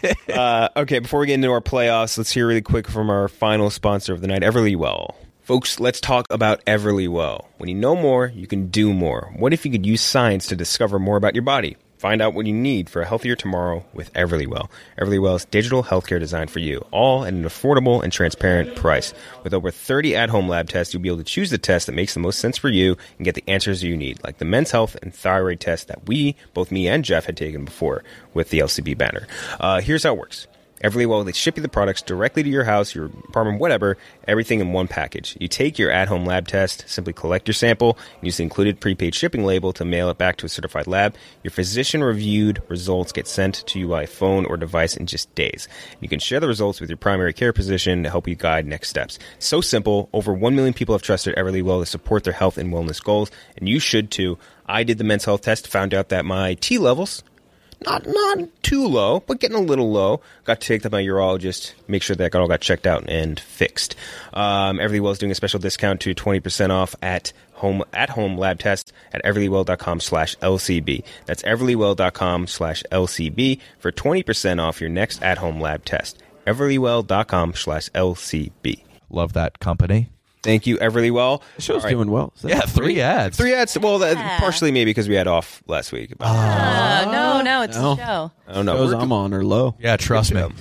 uh, okay, before we get into our playoffs, let's hear really quick from our final sponsor of the night, Everlywell. Folks, let's talk about Everlywell. When you know more, you can do more. What if you could use science to discover more about your body? Find out what you need for a healthier tomorrow with Everlywell. Everlywell is digital healthcare designed for you, all at an affordable and transparent price. With over thirty at-home lab tests, you'll be able to choose the test that makes the most sense for you and get the answers you need, like the men's health and thyroid test that we, both me and Jeff, had taken before with the L C B banner. Uh, here's how it works. Everlywell, they ship you the products directly to your house, your apartment, whatever, everything in one package. You take your at-home lab test, simply collect your sample, and use the included prepaid shipping label to mail it back to a certified lab. Your physician-reviewed results get sent to you by phone or device in just days. You can share the results with your primary care physician to help you guide next steps. So simple, over one million people have trusted Everlywell to support their health and wellness goals, and you should too. I did the men's health test, found out that my T levels... Not not too low, but getting a little low. Got to take that my urologist, make sure that all got checked out and fixed. Um, Everlywell is doing a special discount to twenty percent off at home at home lab tests at everlywell.com slash LCB. That's everlywell.com slash LCB for twenty percent off your next at home lab test. everlywell.com slash LCB. Love that company. Thank you, Everlywell. The show's All right. doing well. Is that Yeah, three ads. Three ads. Well, that, Yeah. partially maybe because we had off last week. Uh, no, no, it's No. a show. I don't know. shows We're- I'm on are low. Yeah, trust me. Uh,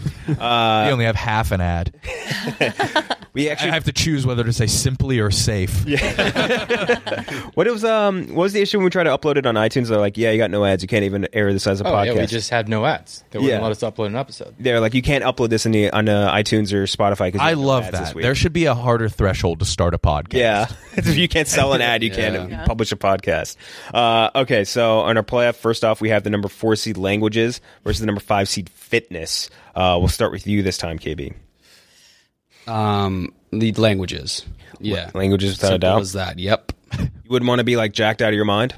we only have half an ad. we I actually have to choose whether to say simply or safe. What was um what was the issue when we tried to upload it on iTunes? They're like, yeah, you got no ads. You can't even air this as a Oh, podcast. yeah, we just had no ads. They wouldn't Yeah. let us upload an episode. They're like, you can't upload this in the, on uh, iTunes or Spotify. Cause you I have no love ads this that. week. There should be a harder threshold to start a podcast. Yeah, if you can't sell an ad, you Yeah. can't Yeah. publish a podcast. Uh, okay, so on our playoff, first off, we have the number four seed languages versus the number five seed fitness. Uh, we'll start with you this time, K B. Um, the languages. Yeah. Languages without a Simple doubt. as that. Yep. You wouldn't want to be like jacked out of your mind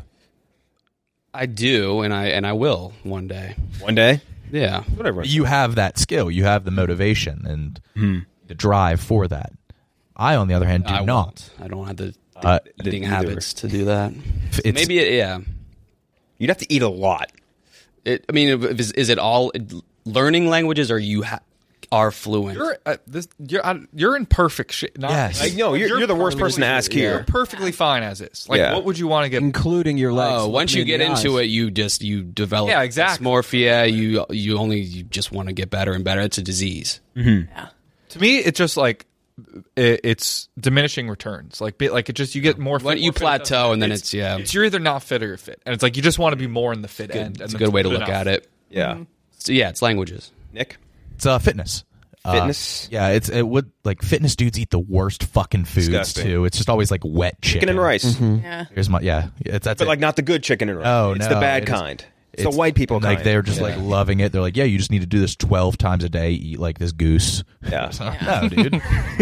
I do, and I and I will one day. one day. Yeah. Whatever. You have that skill. You have the motivation and Hmm. the drive for that. I, on the other hand, do I not. won't. I don't have the, the Uh, eating either. habits to do that. It's- Maybe, it, yeah. You'd have to eat a lot. It, I mean, if- is, is it all learning languages, or you ha- are fluent? You're uh, this. You're uh, you're in perfect shape. Not, Yes. Like, no, you're, you're the worst person to ask You're here. perfectly fine as is. Like, Yeah. what would you want to get? Including your legs. Oh, once looking you in get the into eyes. it, you just you develop Yeah, exactly. dysmorphia. You you only you just want to get better and better. It's a disease. To me, it's just like it, it's diminishing returns. Like, be, like it just you get more. When fit, you more fit, plateau, and then it's, it's yeah. It's you're either not fit or you're fit, and it's like you just want to be more in the fit Good. end. It's and a good way to good look enough. at it. Yeah. Mm-hmm. So yeah, it's languages. Nick? It's uh, fitness. Fitness? Uh, yeah, it's it would like fitness dudes eat the worst fucking foods Disgusting. too. It's just always like wet chicken. Chicken and rice. Yeah. Here's my yeah. It's that's But it. like not the good chicken and rice. Oh, it's no, the bad it is- kind. It's, the white people like kind. they're just like loving it. They're like, yeah, you just need to do this twelve times a day. Eat like this goose. Yeah. No, dude.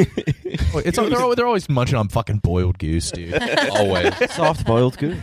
It's they're, always, they're always munching on fucking boiled goose, dude. Always. Soft boiled goose.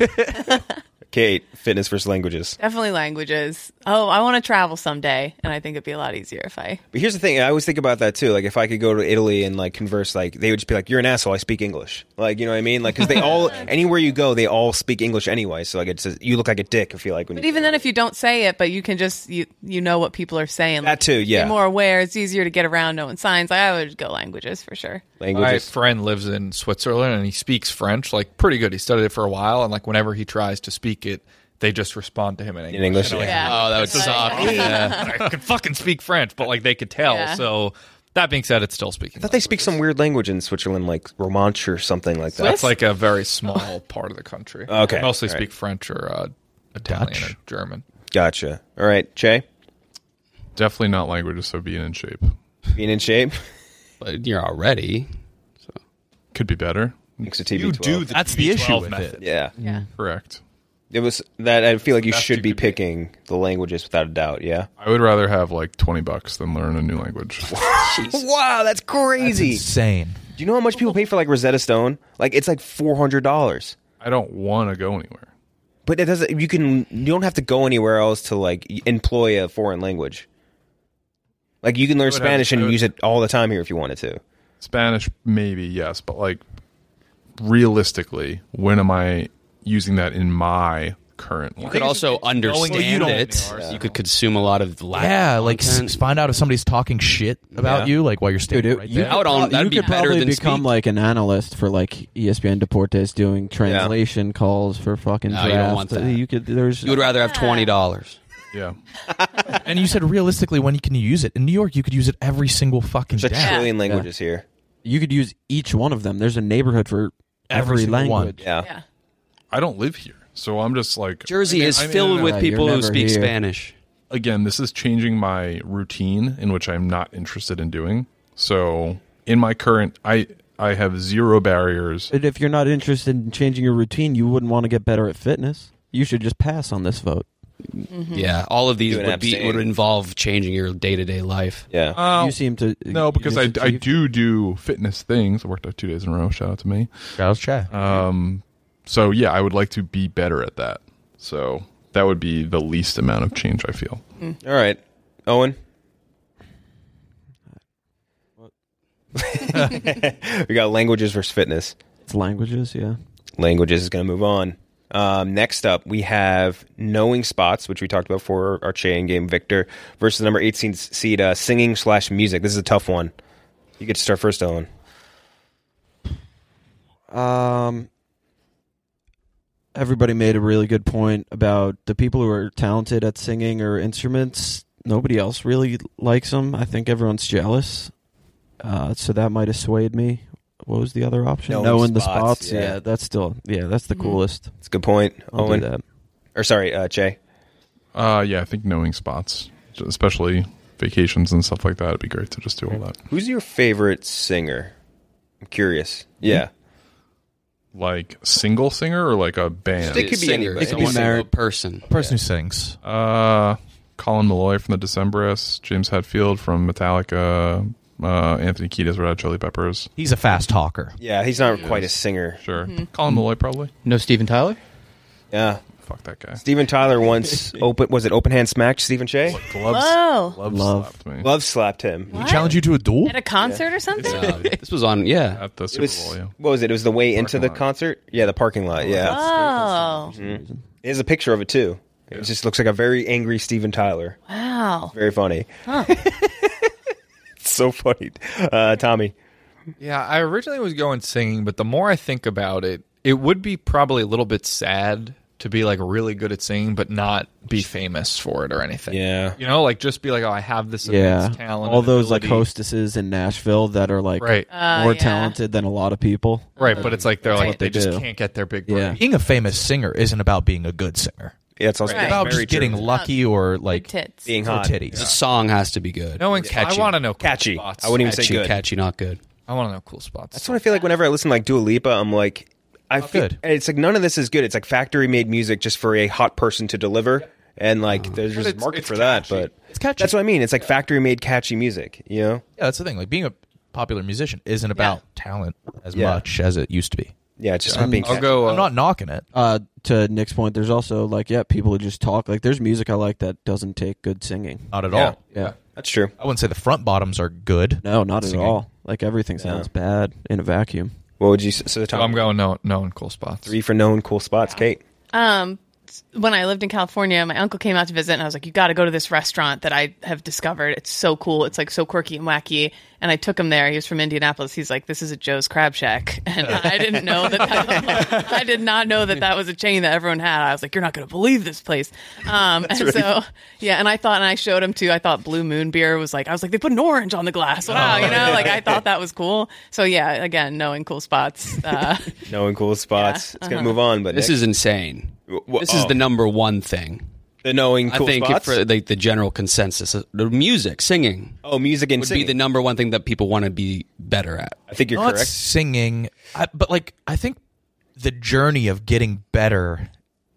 Kate, fitness versus languages. Definitely languages. Oh, I want to travel someday, and I think it'd be a lot easier if I. But here's the thing, I always think about that too. Like if I could go to Italy and like converse, like they would just be like, "You're an asshole. I speak English." Like you know what I mean? Like because they all anywhere you go, they all speak English anyway. So like it's just, you look like a dick. I feel like when But you, even then, if you don't say it, but you can just you you know what people are saying. That too, yeah. You're more aware. It's easier to get around knowing signs. Like, I would go languages for sure. My languages. friend lives in Switzerland and he speaks French like pretty good. He studied it for a while, and like whenever he tries to speak it, they just respond to him in English. In English, And I'm like, yeah. Oh, that would It's like- suck. Yeah. I can fucking speak French, but like they could tell. Yeah. So that being said, it's still speaking. I thought they speak some weird language in Switzerland, like Romansh or something like that. That's like a very small part of the country. Okay. They mostly All right. speak French or uh, Italian Dutch. or German. Gotcha. All right, Che, Definitely not languages, so being in shape. being in shape. But you're already. Could be better. Thanks to T B You twelve. do the That's T B the issue twelve with method. it. Yeah. Yeah. Correct. It was that I feel like you Best should you be could be. picking the languages without a doubt. Yeah. I would rather have like twenty bucks than learn a new language. Wow, that's crazy. Insane. Do you know how much people pay for like Rosetta Stone? Like it's like four hundred dollars. I don't want to go anywhere. But it doesn't. You can. You don't have to go anywhere else to like employ a foreign language. Like you can learn would have- Spanish I and would- use it all the time here if you wanted to. Spanish, maybe, yes, but like realistically, when am I using that in my current You life? could also understand don't- it. Yeah. You could consume a lot of Latin Yeah, like s- content. find out if somebody's talking shit about Yeah. you, like while you're standing Dude, right you there. I would all- that'd you be could better probably than become speak. like an analyst for like E S P N Deportes doing translation calls for fucking No, draft. you don't want that. You could. There's. You would rather have twenty dollars. Yeah. And you said realistically, when can you use it? In New York, you could use it every single fucking There's a day. trillion languages here. You could use each one of them. There's a neighborhood for Every every, single one. language. Yeah. Yeah. I don't live here, so I'm just like Jersey I mean, is I mean, filled no, no, with no. people You're who never speak here. Spanish. again, this is changing my routine in which I'm not interested in doing. So in my current, I I have zero barriers. And if you're not interested in changing your routine, you wouldn't want to get better at fitness. You should just pass on this vote. Mm-hmm. Yeah, all of these Do an would be abstain. would involve changing your day to day life. Yeah. Uh, you seem to no, because I, I achieve- do do fitness things. I worked out two days in a row. Shout out to me. Charles Che. Um, so yeah, I would like to be better at that. So that would be the least amount of change I feel. All right, Owen. We got languages versus fitness. It's languages, yeah. Languages is going to move on. Um, next up, we have knowing spots, which we talked about for our chain game, Victor, versus the number eighteen seed uh, singing slash music. This is a tough one. You get to start first, Owen. Um, everybody made a really good point about the people who are talented at singing or instruments. Nobody else really likes them. I think everyone's jealous. Uh, so that might have swayed me. What was the other option? Knowing Knowing the spots, spots. yeah. Yeah. that's still yeah, that's the coolest. It's a good point, I'll Owen. do that. Or sorry, uh, Jay. Uh, yeah, I think knowing spots, especially vacations and stuff like that, it'd be great to just do all that. Who's your favorite singer? I'm curious. Yeah. Like single singer or like a band? It could be Singer, anybody. It could be someone- married. a person. Person who sings. Uh, Colin Malloy from the Decemberists, James Hetfield from Metallica, uh, Anthony Kiedis, Red Hot Chili Peppers. He's a fast talker. Yeah, he's not quite a singer. Sure. Colin Malloy, probably. No Steven Tyler? Yeah. Fuck that guy. Steven Tyler once open was it open hand smacked Stephen Che? Gloves, Whoa. gloves Love. slapped me. Love slapped him. He challenged you to a duel? At a concert or something? Uh, this was on, yeah. At the It Super was Bowl, yeah. what was it? It was the way into Parking the lot. concert. Yeah, the parking lot. Yeah, Oh. there's a picture of it too. It just looks like a very angry Steven Tyler. Wow. Very funny. It's so funny. Uh, Tommy. Yeah, I originally was going singing, but the more I think about it, it would be probably a little bit sad to be like really good at singing, but not be famous for it or anything. Yeah. You know, like just be like, oh, I have this Yeah, immense talent. all and those like ability. hostesses in Nashville that are like Right. Uh, more yeah. talented than a lot of people. Right, but it's like they're That's like what they, they just do. can't get their big break. Yeah. Being a famous singer isn't about being a good singer. Yeah, it's also Right. It's about very just getting true. lucky or like tits. being or hot. titties. The song has to be good. Knowing catchy. I want to know cool Catchy. spots. I wouldn't even say catchy, good. catchy, not good. I want to know cool spots. That's what I feel like whenever I listen to like Dua Lipa. I'm like, I feel good. it's like none of this is good. It's like factory made music just for a hot person to deliver, and like there's just a it's- market it's for that. catchy. But It's catchy. that's what I mean. It's like factory made catchy music. You know? Yeah, that's the thing. Like being a popular musician isn't about talent as Yeah. much as it used to be. Yeah, it's just not being. I'll catchy. go. Uh, I'm not knocking it. Uh, to Nick's point, there's also like yeah, people who just talk. Like there's music I like that doesn't take good singing. Not at Yeah. all. Yeah, That's true. I wouldn't say the front bottoms are good. no, not Singing. at all. Like everything sounds bad in a vacuum. What would you? s- So the so top I'm going no, knowing cool spots. three for known cool spots, Kate. Um, when I lived in California, my uncle came out to visit, and I was like, "You got to go to this restaurant that I have discovered. It's so cool. It's like so quirky and wacky." And I took him there. He was from Indianapolis. He's like, "This is a Joe's Crab Shack," and I didn't know that. that I did not know that that was a chain that everyone had. I was like, "You're not going to believe this place." Um, and really so, yeah, and I thought, and I showed him too. I thought Blue Moon beer was like, I was like, they put an orange on the glass. Wow, you know, like I thought that was cool. So yeah, again, knowing cool spots. Uh, Knowing cool spots. Yeah, It's gonna move on, but This Nick? is insane. W- w- This is oh. the number one thing. the knowing cool I think spots. for like the general consensus, uh, the music, singing oh, music and would singing. be the number one thing that people want to be better at. I think you're Not correct. singing, I, but like I think the journey of getting better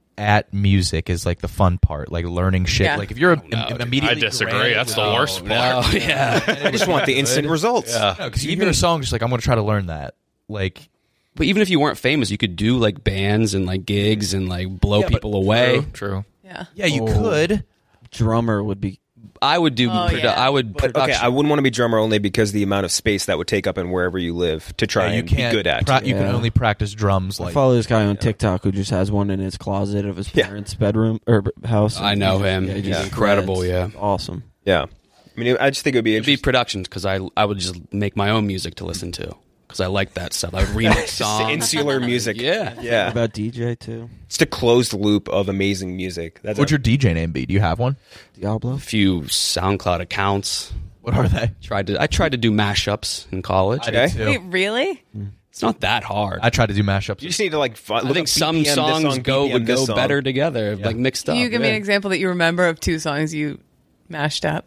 at music is like the fun part, like learning shit. Yeah. Like if you're a, no, im- dude. immediately, I disagree. great That's with- the worst part. Oh yeah. I just want the instant results. No, because you hear a song, just like I'm going to try to learn that. Like But even if you weren't famous, you could do like bands and like gigs and like blow people away. True. True. yeah. yeah, you Oh. could. Drummer would be I would do. Oh, produ- yeah. I would. But, okay, production. I wouldn't want to be drummer only because the amount of space that would take up in wherever you live to try Yeah, you and be can't. good at. pra- you can Yeah. only practice drums. I Like follow this guy on TikTok who just has one in his closet of his Yeah. parents' bedroom or b- house. I know He just- him. yeah, he He's just incredible, shreds. yeah. It's awesome. yeah, I mean, I just think it would be It'd be interesting. productions because I I would just make my own music to listen to because I like that stuff. I would remix Just songs. insular music. Yeah. yeah. What about D J too? It's a closed loop of amazing music. That's what's a- your D J name be? Do you have one? Diablo. A few SoundCloud accounts. What are they? Tried to. I tried to do mashups in college. I did Okay. too. Wait, really? It's not that hard. I tried to do mashups. You just need to like. Fi- I look think up some B P M, this songs song, go B P M, would this go song. better together, Yeah. like mixed Can up. you give me yeah. an example that you remember of two songs you mashed up?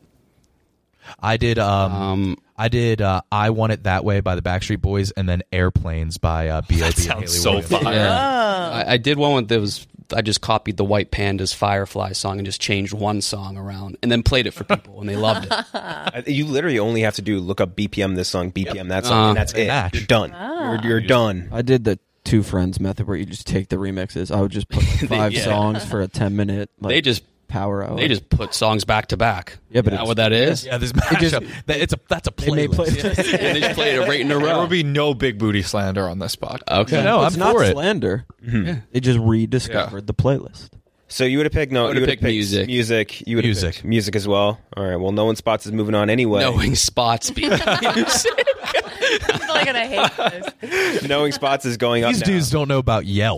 I did. Um, Um, I did. Uh, I Want It That Way by the Backstreet Boys, and then Airplanes by uh, B O B and sounds Haley so Williams. fire. Yeah. I, I did one with that was I just copied the White Pandas Firefly song and just changed one song around and then played it for people and they loved it. I- You literally only have to do look up B P M this song, B P M that song, Uh, and that's it. match. You're done. You're, you're done. I did the two friends method where you just take the remixes. I would just put like, five yeah. songs for a ten minute. Like, They just power hour. they just put songs back to back. Yeah, but Is that it's- what that is? Yeah, this mashup. that, it's a that's a They made playlist. playlists. Yeah, they just played it right in a There row. will be no big booty slander on this spot. Okay. No, I'm it's not for it. slander. Mm-hmm. They just rediscovered the playlist. So you would have picked no. I You would've would have picked picked music. Music. You would have Music. picked music as well. All right. Well, no one spots is moving on anyway. Knowing spots. Be- I feel like I hate this. Knowing spots is going up. These now. dudes don't know about Yelp.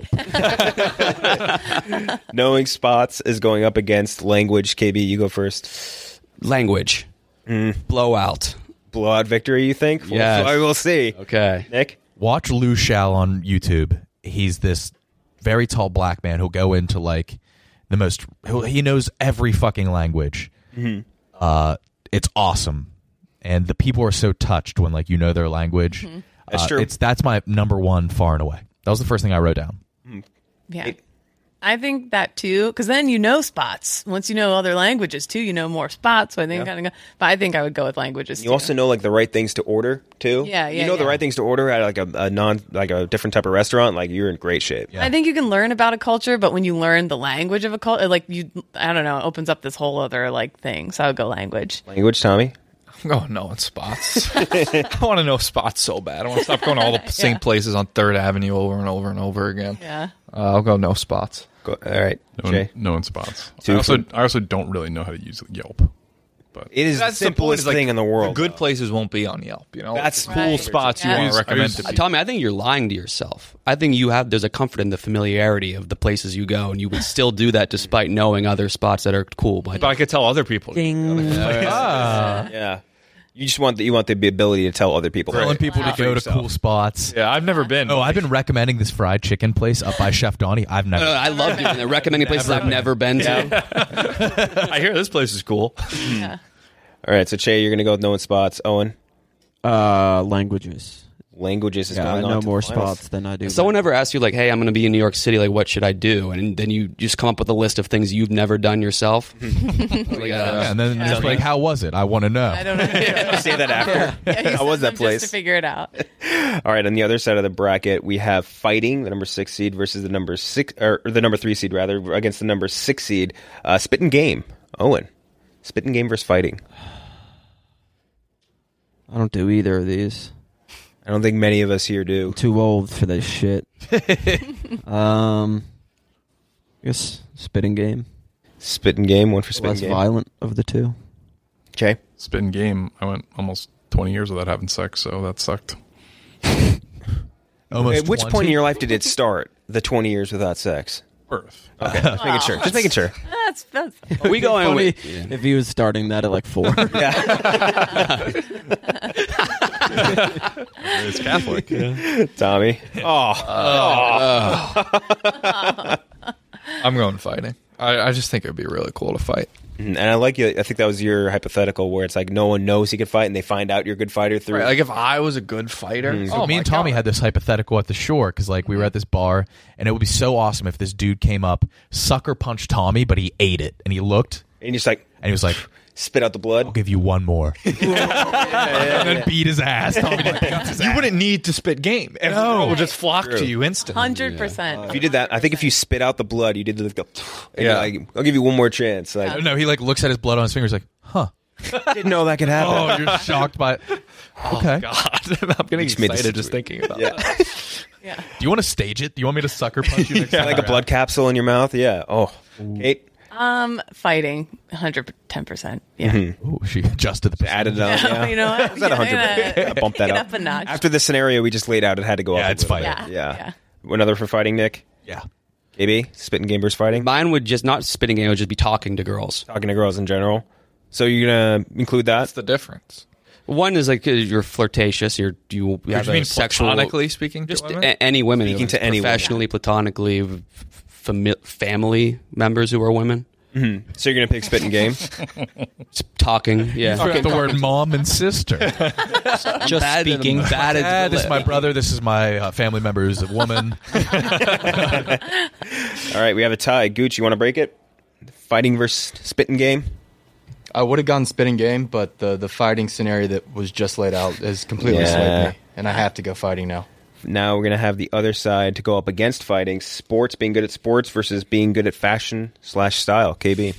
Knowing spots is going up against language. K B, you go first. Language. Blowout. Blowout victory. You think? Well, Yes. I will see. Okay. Nick. Watch Lou Shao on YouTube. He's this very tall black man who'll go into like the most. He'll, he knows every fucking language. Uh, it's awesome, and the people are so touched when like you know their language. That's Uh, true. It's that's my number one far and away. That was the first thing I wrote down. Yeah. I think that too, because then you know spots. Once you know other languages too, you know more spots. So I think kind of, but I think I would go with languages. You too. also know like the right things to order too. Yeah, yeah, You know the yeah. right things to order at like a, a non like a different type of restaurant. Like you're in great shape. Yeah. I think you can learn about a culture, but when you learn the language of a culture, like you, I don't know, it opens up this whole other like thing. So I would go language. Language, Tommy. I'm going knowing spots. I want to know spots so bad. I want to stop going to all the same Yeah. places on Third Avenue over and over and over again. Yeah. Uh, I'll go no spots. Go, all right, No, Jay. no one spots. Two I also for- I also don't really know how to use Yelp. but It is That's the the point, simplest is, like, thing in the world. The good though. places won't be on Yelp. You know, That's cool Right. spots you Yeah. want to I recommend use- to Uh, people. Tommy, I think you're lying to yourself. I think you have there's a comfort in the familiarity of the places you go, and you would still do that despite knowing other spots that are cool. But But I could tell other people. Ah, Yeah, you just want the, you want the ability to tell other people. telling people to For go to yourself. cool spots. Yeah, I've never been. Oh, I've been recommending this fried chicken place up by Chef Donnie. I've never. Uh, I love doing that. Recommending places I've never been to. I hear this place is cool. Yeah. All right, so Che, you're gonna go with knowing spots. Owen, Uh, languages. languages is Yeah, I going on know to more the finals. spots than I do. If someone ever asks you, like, hey, I'm going to be in New York City, like, what should I do? And then you just come up with a list of things you've never done yourself. Like, uh, Yeah, and then just like, how was it? I want to know. I don't know. Say that after. Yeah, he How was says that them place? Just to figure it out. All right, on the other side of the bracket, we have fighting, the number six seed versus the number six or, or the number three seed rather against the number six seed. Uh, spit and game, Owen. Spit and game versus fighting. I don't do either of these. I don't think many of us here do. I'm too old for this shit. um, I guess spitting game. Spit and game, one for spit Less and game. violent of the two. Okay. spin game. I went almost twenty years without having sex, so that sucked. Almost At which twenty. point in your life did it start? The twenty years without sex. Birth. Okay, just making sure. Just making sure. That's that's. Are we going Funny with... Yeah. if he was starting that at like four. It's Catholic. Tommy. Oh, I'm going fighting. I, I just think it'd be really cool to fight. and I like you. I think that was your hypothetical where it's like no one knows he could fight, and they find out you're a good fighter through. Right, like if I was a good fighter, Mm. So oh me my and Tommy God. had this hypothetical at the shore because like we were at this bar and it would be so awesome if this dude came up, sucker punched Tommy, but he ate it and he looked and you're just like and he was like, spit out the blood. "I'll give you one more," and then beat his ass. Tommy didn't pick up his You ass. wouldn't need to spit game. Everyone No. would just flock True. to you instantly. Hundred percent. If you did that, I think if you spit out the blood, you did the, the and Yeah. you're like, I'll give you one more chance. Like, No, he like looks at his blood on his fingers like, "Huh." didn't know that could happen. Oh, you're shocked by it. Okay. God, I'm getting Makes me excited dis- just thinking about Yeah. that. Yeah. Do you want to stage it? Do you want me to sucker punch you next time? Like a blood capsule in your mouth. Yeah. Oh, Kate Um, fighting, hundred ten percent. Yeah. Mm-hmm. Ooh, she adjusted the added it up. Yeah. You know what? Is that one hundred? Yeah, I bumped that get up. up a notch. After the scenario we just laid out, it had to go Yeah, up. a it's little fighting. bit. Yeah, Yeah. yeah. Another for fighting, Nick. Yeah. K B, spitting game versus fighting. Mine would just not spitting game, it would just be talking to girls. Talking to girls in general. So you're gonna include that? That's the difference. One is like uh, you're flirtatious. You're you Which have you a mean sexual platonically speaking to just women? a- any women, Speaking to any women. professionally, platonically, f- fami- family members who are women. So you're gonna pick spitting game. Just talking, yeah. Forgot the word mom and sister. Just Bad- speaking. bad is- Dad, this is my brother. This is my uh, family member who's a woman. All right, we have a tie. Gooch, you want to break it? Fighting versus spitting game. I would have gone spitting game, but the, the fighting scenario that was just laid out has completely Yeah. swayed me, and I have to go fighting now. Now we're gonna have the other side to go up against fighting. Sports, being good at sports versus being good at fashion slash style. K B.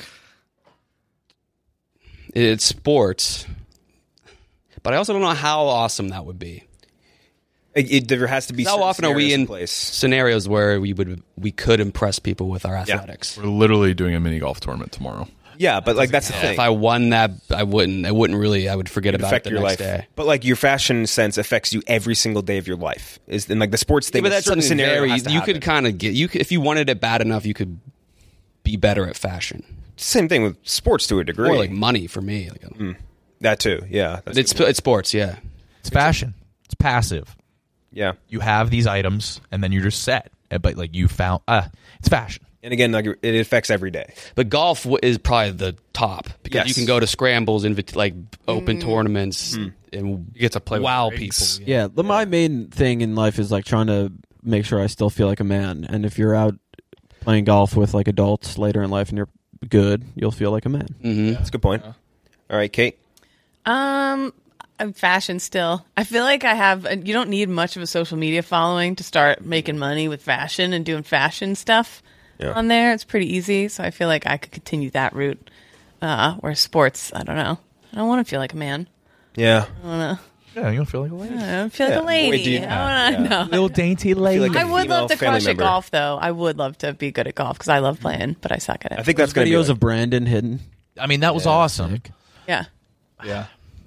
It's sports, but I also don't know how awesome that would be. It, it- there has to be. How certain often are we scenarios in place? scenarios where we would we could impress people with our athletics? We're literally doing a mini golf tournament tomorrow. Yeah, but like that's the thing. If I won that, I wouldn't. I wouldn't really. I would forget It'd about affect it the your next life. day. But like your fashion sense affects you every single day of your life. Is and like the sports Yeah, thing. but a that's certain something scenario very. has to You happen. could kind of get. You could, if you wanted it bad enough, you could be better at fashion Same thing with sports to a degree. or like money for me. Like, that too. Yeah. That's it's good. it's sports. Yeah. It's fashion. It's passive. yeah. You have these items and then you're just set. Uh, But like you found, uh, it's fashion. And again, like it affects every day. But golf w- is probably the top because Yes. you can go to scrambles, invit- like open tournaments, and You get to play with wow rigs. people. Yeah, the, my main thing in life is like trying to make sure I still feel like a man. And if you're out playing golf with like adults later in life and you're good, you'll feel like a man. Mm-hmm. That's a good point. All right, Kate. Um, I'm fashion still. I feel like I have. You don't need much of a social media following to start making money with fashion and doing fashion stuff Yeah. on there. It's pretty easy, so I feel like I could continue that route. Uh, where sports, I don't know. I don't want to feel like a man. Yeah. I want Yeah, you don't feel like a lady. to. I don't feel Yeah. like a lady. Wait, do you- I want to know. Little dainty lady. like a I would female love to family crush member. at golf, though. I would love to be good at golf because I love playing, but I suck at it. I think that's going to be Videos like- of Brandon hidden. I mean, that was awesome. Yeah. Yeah.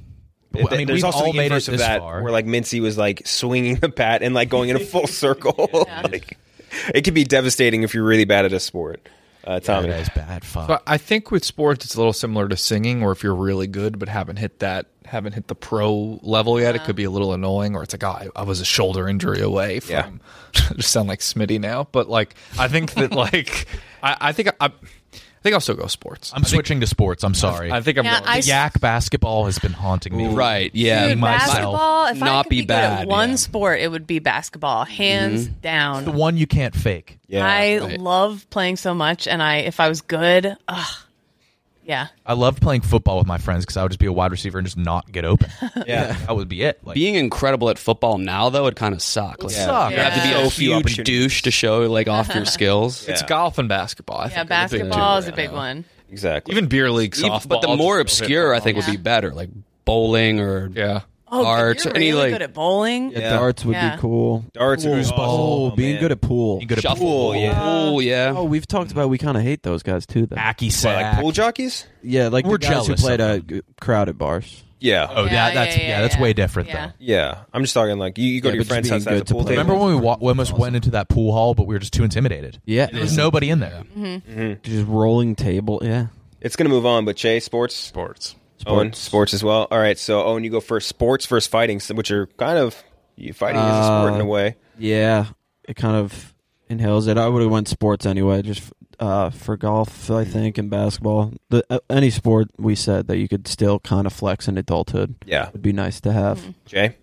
I mean, There's we've also all the made it inverse of this that, far. where like Mincy was like swinging the bat and like going in a full circle. Like, it can be devastating if you're really bad at a sport. Uh, Tommy, that is bad. Fuck. So I think with sports, it's a little similar to singing, or if you're really good but haven't hit that, haven't hit the pro level yet, it could be a little annoying. Or it's like, oh, I, I was a shoulder injury away from. Yeah. Just sound like Smitty now, but like I think that like I, I think I, I think I'll still go sports. I'm switching to sports. I'm sorry. I think I'm Yeah, going. I- Yak basketball has been haunting me. Right, yeah. Dude, myself. basketball. If I Not could be be, good at bad, one yeah. sport, it would be basketball, hands down. The one you can't fake. yeah, I right. love playing so much, and I if I was good, ugh, yeah. I loved playing football with my friends because I would just be a wide receiver and just not get open. yeah. That would be it. Like, Being incredible at football now, though, would kind of suck. Like, suck. You have to be Yeah. a So few huge opportunities. douche to show like off your skills. It's Yeah. golf and basketball. I Yeah, think are the big basketball two. is a big one. exactly. Even beer league Even- softball. but the more just go hit obscure, I the think, ball. would be better, like bowling or Yeah. Oh, Darts, you're any, really like- good at bowling. Yeah, Yeah. darts would Yeah. be cool. Darts pool, are awesome. ball, Oh, being man. good at pool. you go to shuffle. Pool, yeah. Pool, yeah. Oh, we've talked about we kind of hate those guys too. Though. hacky What, sack. like pool jockeys? Yeah, like We're the guys who jealous played of at g- crowded bars. Yeah. Oh, Yeah, that, that's yeah, yeah, yeah, that's yeah. way different Yeah. though. Yeah. I'm just talking like you, you go Yeah, to your but just friend's being house that has a good to pool play. table. Remember when we, wa- we almost went into that pool hall, but we were just too intimidated. Yeah, There's nobody in there. just rolling table. Yeah, It's going to move on, but Jay, sports? Sports. Owen, sports as well. All right, so Owen, you go first. Sports versus fighting, so- which are kind of you fighting is a sport in a Uh, way. yeah. It kind of inhales it. I would have went sports anyway, just uh, for golf, I think, and basketball. The uh, any sport we said that you could still kind of flex in adulthood Yeah, would be nice to have. Jay,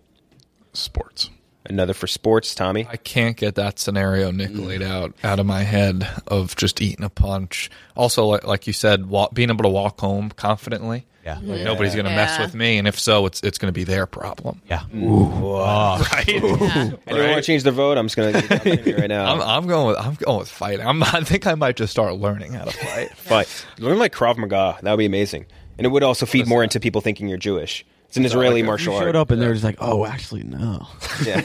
Sports. another for sports. Tommy, I can't get that scenario Nick laid out out of my head of just eating a punch. Also, like, like you said, walk, being able to walk home confidently. Yeah. Like, nobody's going to mess Yeah. with me, and if so, it's it's going to be their problem. Yeah. Right? anyone want to change their vote? I'm just going to give you right now. I'm, I'm going with I'm going with fighting. I'm I think I might just start learning how to fight. Fight. Learn like Krav Maga. That would be amazing, and it would also feed more into people thinking you're Jewish. It's an Israeli martial You art. showed up and they're just like, oh, actually, no. Yeah.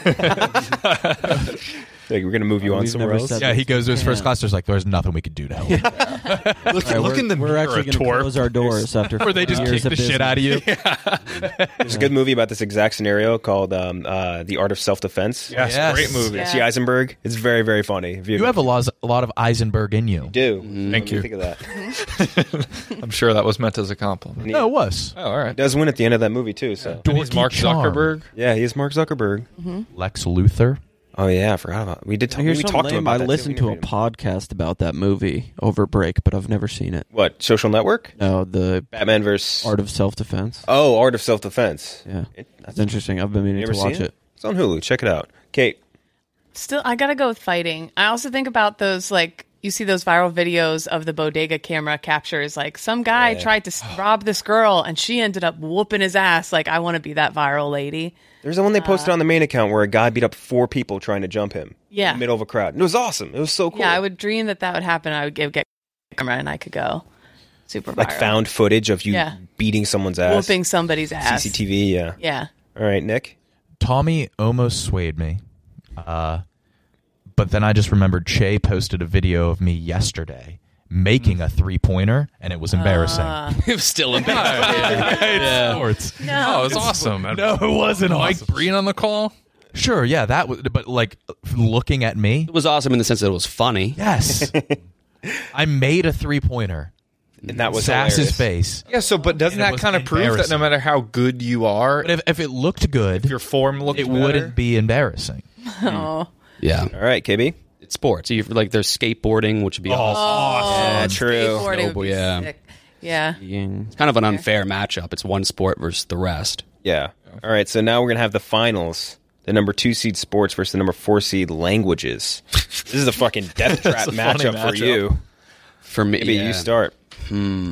Like, we're going to move you on We've somewhere never else. said Yeah, he goes to his first Yeah. class. There's like, there's nothing we could do to help. Look, All right, look we're, in the we're mirror, actually going to twerp. close our doors after Or they just years kick of the shit out of you. There's a good movie about this exact scenario called um, uh, The Art of Self-Defense. Yes, Yes. great movie. Yeah. Jesse Eisenberg. It's very, very funny. If You have a lot, a lot of Eisenberg in you. do. Thank What do you. think of that? I'm sure that was meant as a compliment. No, it was. Oh, all right. He does win at the end of that movie too. So And he's Mark Dorky charm. Zuckerberg. yeah, he is Mark Zuckerberg. Lex Luthor. Oh yeah, I forgot about. We did. Talk, we Here's talked something to him lame. about I that, too. listened We to a interviewed him. podcast about that movie over break, but I've never seen it. What Social Network? No, the Batman versus Art of Self-Defense. Oh, Art of Self-Defense. Yeah, It- that's interesting. I've been You meaning ever to watch seen it. it? It's on Hulu. Check it out. Kate. Still, I gotta go with fighting. I also think about those, like, you see those viral videos of the bodega camera captures. Like, some guy Yeah. tried to s- rob this girl, and she ended up whooping his ass. Like, I want to be that viral lady. There's the one they posted on the main account where a guy beat up four people trying to jump him. Yeah. In the middle of a crowd. It was awesome. It was so cool. Yeah, I would dream that that would happen. I would give, get a camera, and I could go super viral. like found footage of you Yeah. beating someone's ass. whooping somebody's ass. C C T V. Yeah. Yeah. All right, Nick. Tommy almost swayed me. Uh, but then I just remembered Che posted a video of me yesterday making a three pointer, and it was embarrassing. It was still embarrassing. yeah. Sports. Oh, it was awesome. No, it wasn't Mike awesome. Breen on the call. Sure, yeah, that was. But like looking at me, It was awesome in the sense that it was funny. yes, I made a three pointer. And that was Sass's hilarious. face. Yeah, so but doesn't And it that was kind of prove that embarrassing. no matter how good you are, But if, if it looked good, if your form looked it better, wouldn't be embarrassing. Oh. Yeah. All right, K B. It's sports. You like there's skateboarding, which would be awesome. Yeah, true. Skateboarding would be Snowboard, yeah. sick. Yeah. Being- It's kind of an unfair matchup. It's one sport versus the rest. Yeah. All right, so now we're going to have the finals. The number two seed sports versus the number four seed languages. This is a fucking death trap a funny matchup, for matchup. you. For me, Maybe yeah. you start. Hmm.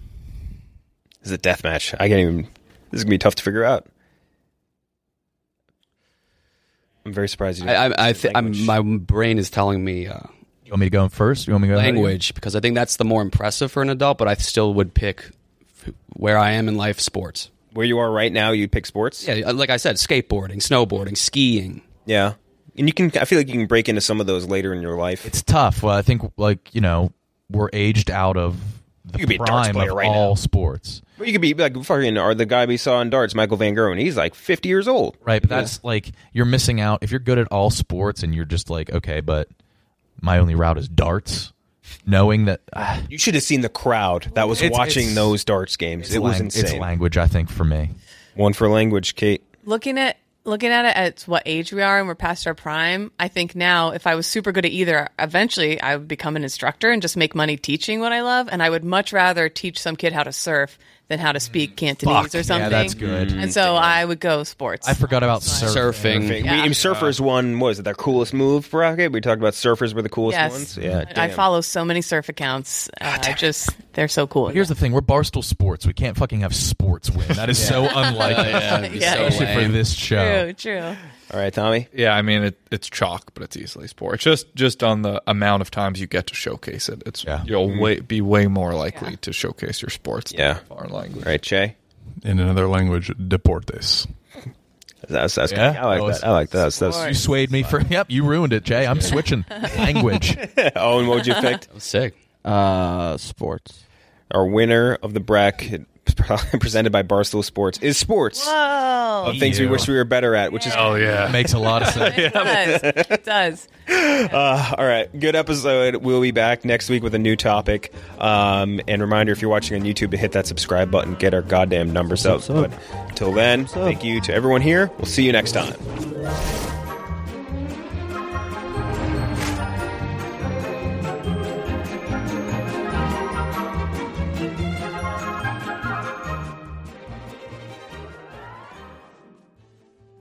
This is a death match. I can't even. This is going to be tough to figure out. I'm very surprised you I, didn't I, I choose th- I'm, language. my brain is telling me uh, You want me to go in first? You want me to go ahead? language because I think that's the more impressive for an adult. But I still would pick f- where I am in life, sports. Where you are right now, you'd pick sports? Yeah, like I said, skateboarding, snowboarding, skiing. Yeah. And you can. I feel like you can break into some of those later in your life. It's tough. Well, I think like you know we're aged out of the You could be a darts prime player of right all now. sports. Well, you could be like fucking, or the guy we saw in darts, Michael Van Gerwen. He's like fifty years old. Right, but that's like you're missing out if you're good at all sports and you're just like, okay, but my only route is darts. Knowing that uh, You should have seen the crowd that was It's- watching it's- those darts games. it's It was lang- insane. It's language, I think, for me. One for language, Kate. Looking at looking at it at what age we are and we're past our prime, I think now if I was super good at either, eventually I would become an instructor and just make money teaching what I love. And I would much rather teach some kid how to surf than how to speak Cantonese Fuck, or yeah, something. that's good. And so I would go sports. I forgot about surfing. Surfing. We- Yeah. surfers won, what was it, their coolest move bracket? We talked about surfers were the coolest Yes. ones. Yeah, I damn. follow so many surf accounts. Uh, I just they're so cool. Here's the thing: we're Barstool Sports. We can't fucking have sports win. That is so unlike us, yeah, it'd be Yeah. so especially for lame. this show. True, true. All right, Tommy. Yeah, I mean it, it's chalk, but it's easily sports. Just just on the amount of times you get to showcase it, it's Yeah. you'll way, be way more likely to showcase your sports. Yeah. than foreign language. All right, Che. In another language, deportes. That's, that's Yeah, good. I like that was- that. I like that. That's, that's, You swayed me for. Yep, you ruined it, Jay. I'm switching language. Owen, what would you pick? That was sick. Uh, sports. Our winner of the bracket, presented by Barstool Sports, is sports. Whoa. Of things we You. wish we were better at, which is Oh yeah. Makes a lot of sense. It does. It does. Uh, all right, good episode. We'll be back next week with a new topic. Um, and reminder, if you're watching on YouTube, to hit that subscribe button, get our goddamn numbers up. What's up? But until then, thank you to everyone here. We'll see you next time.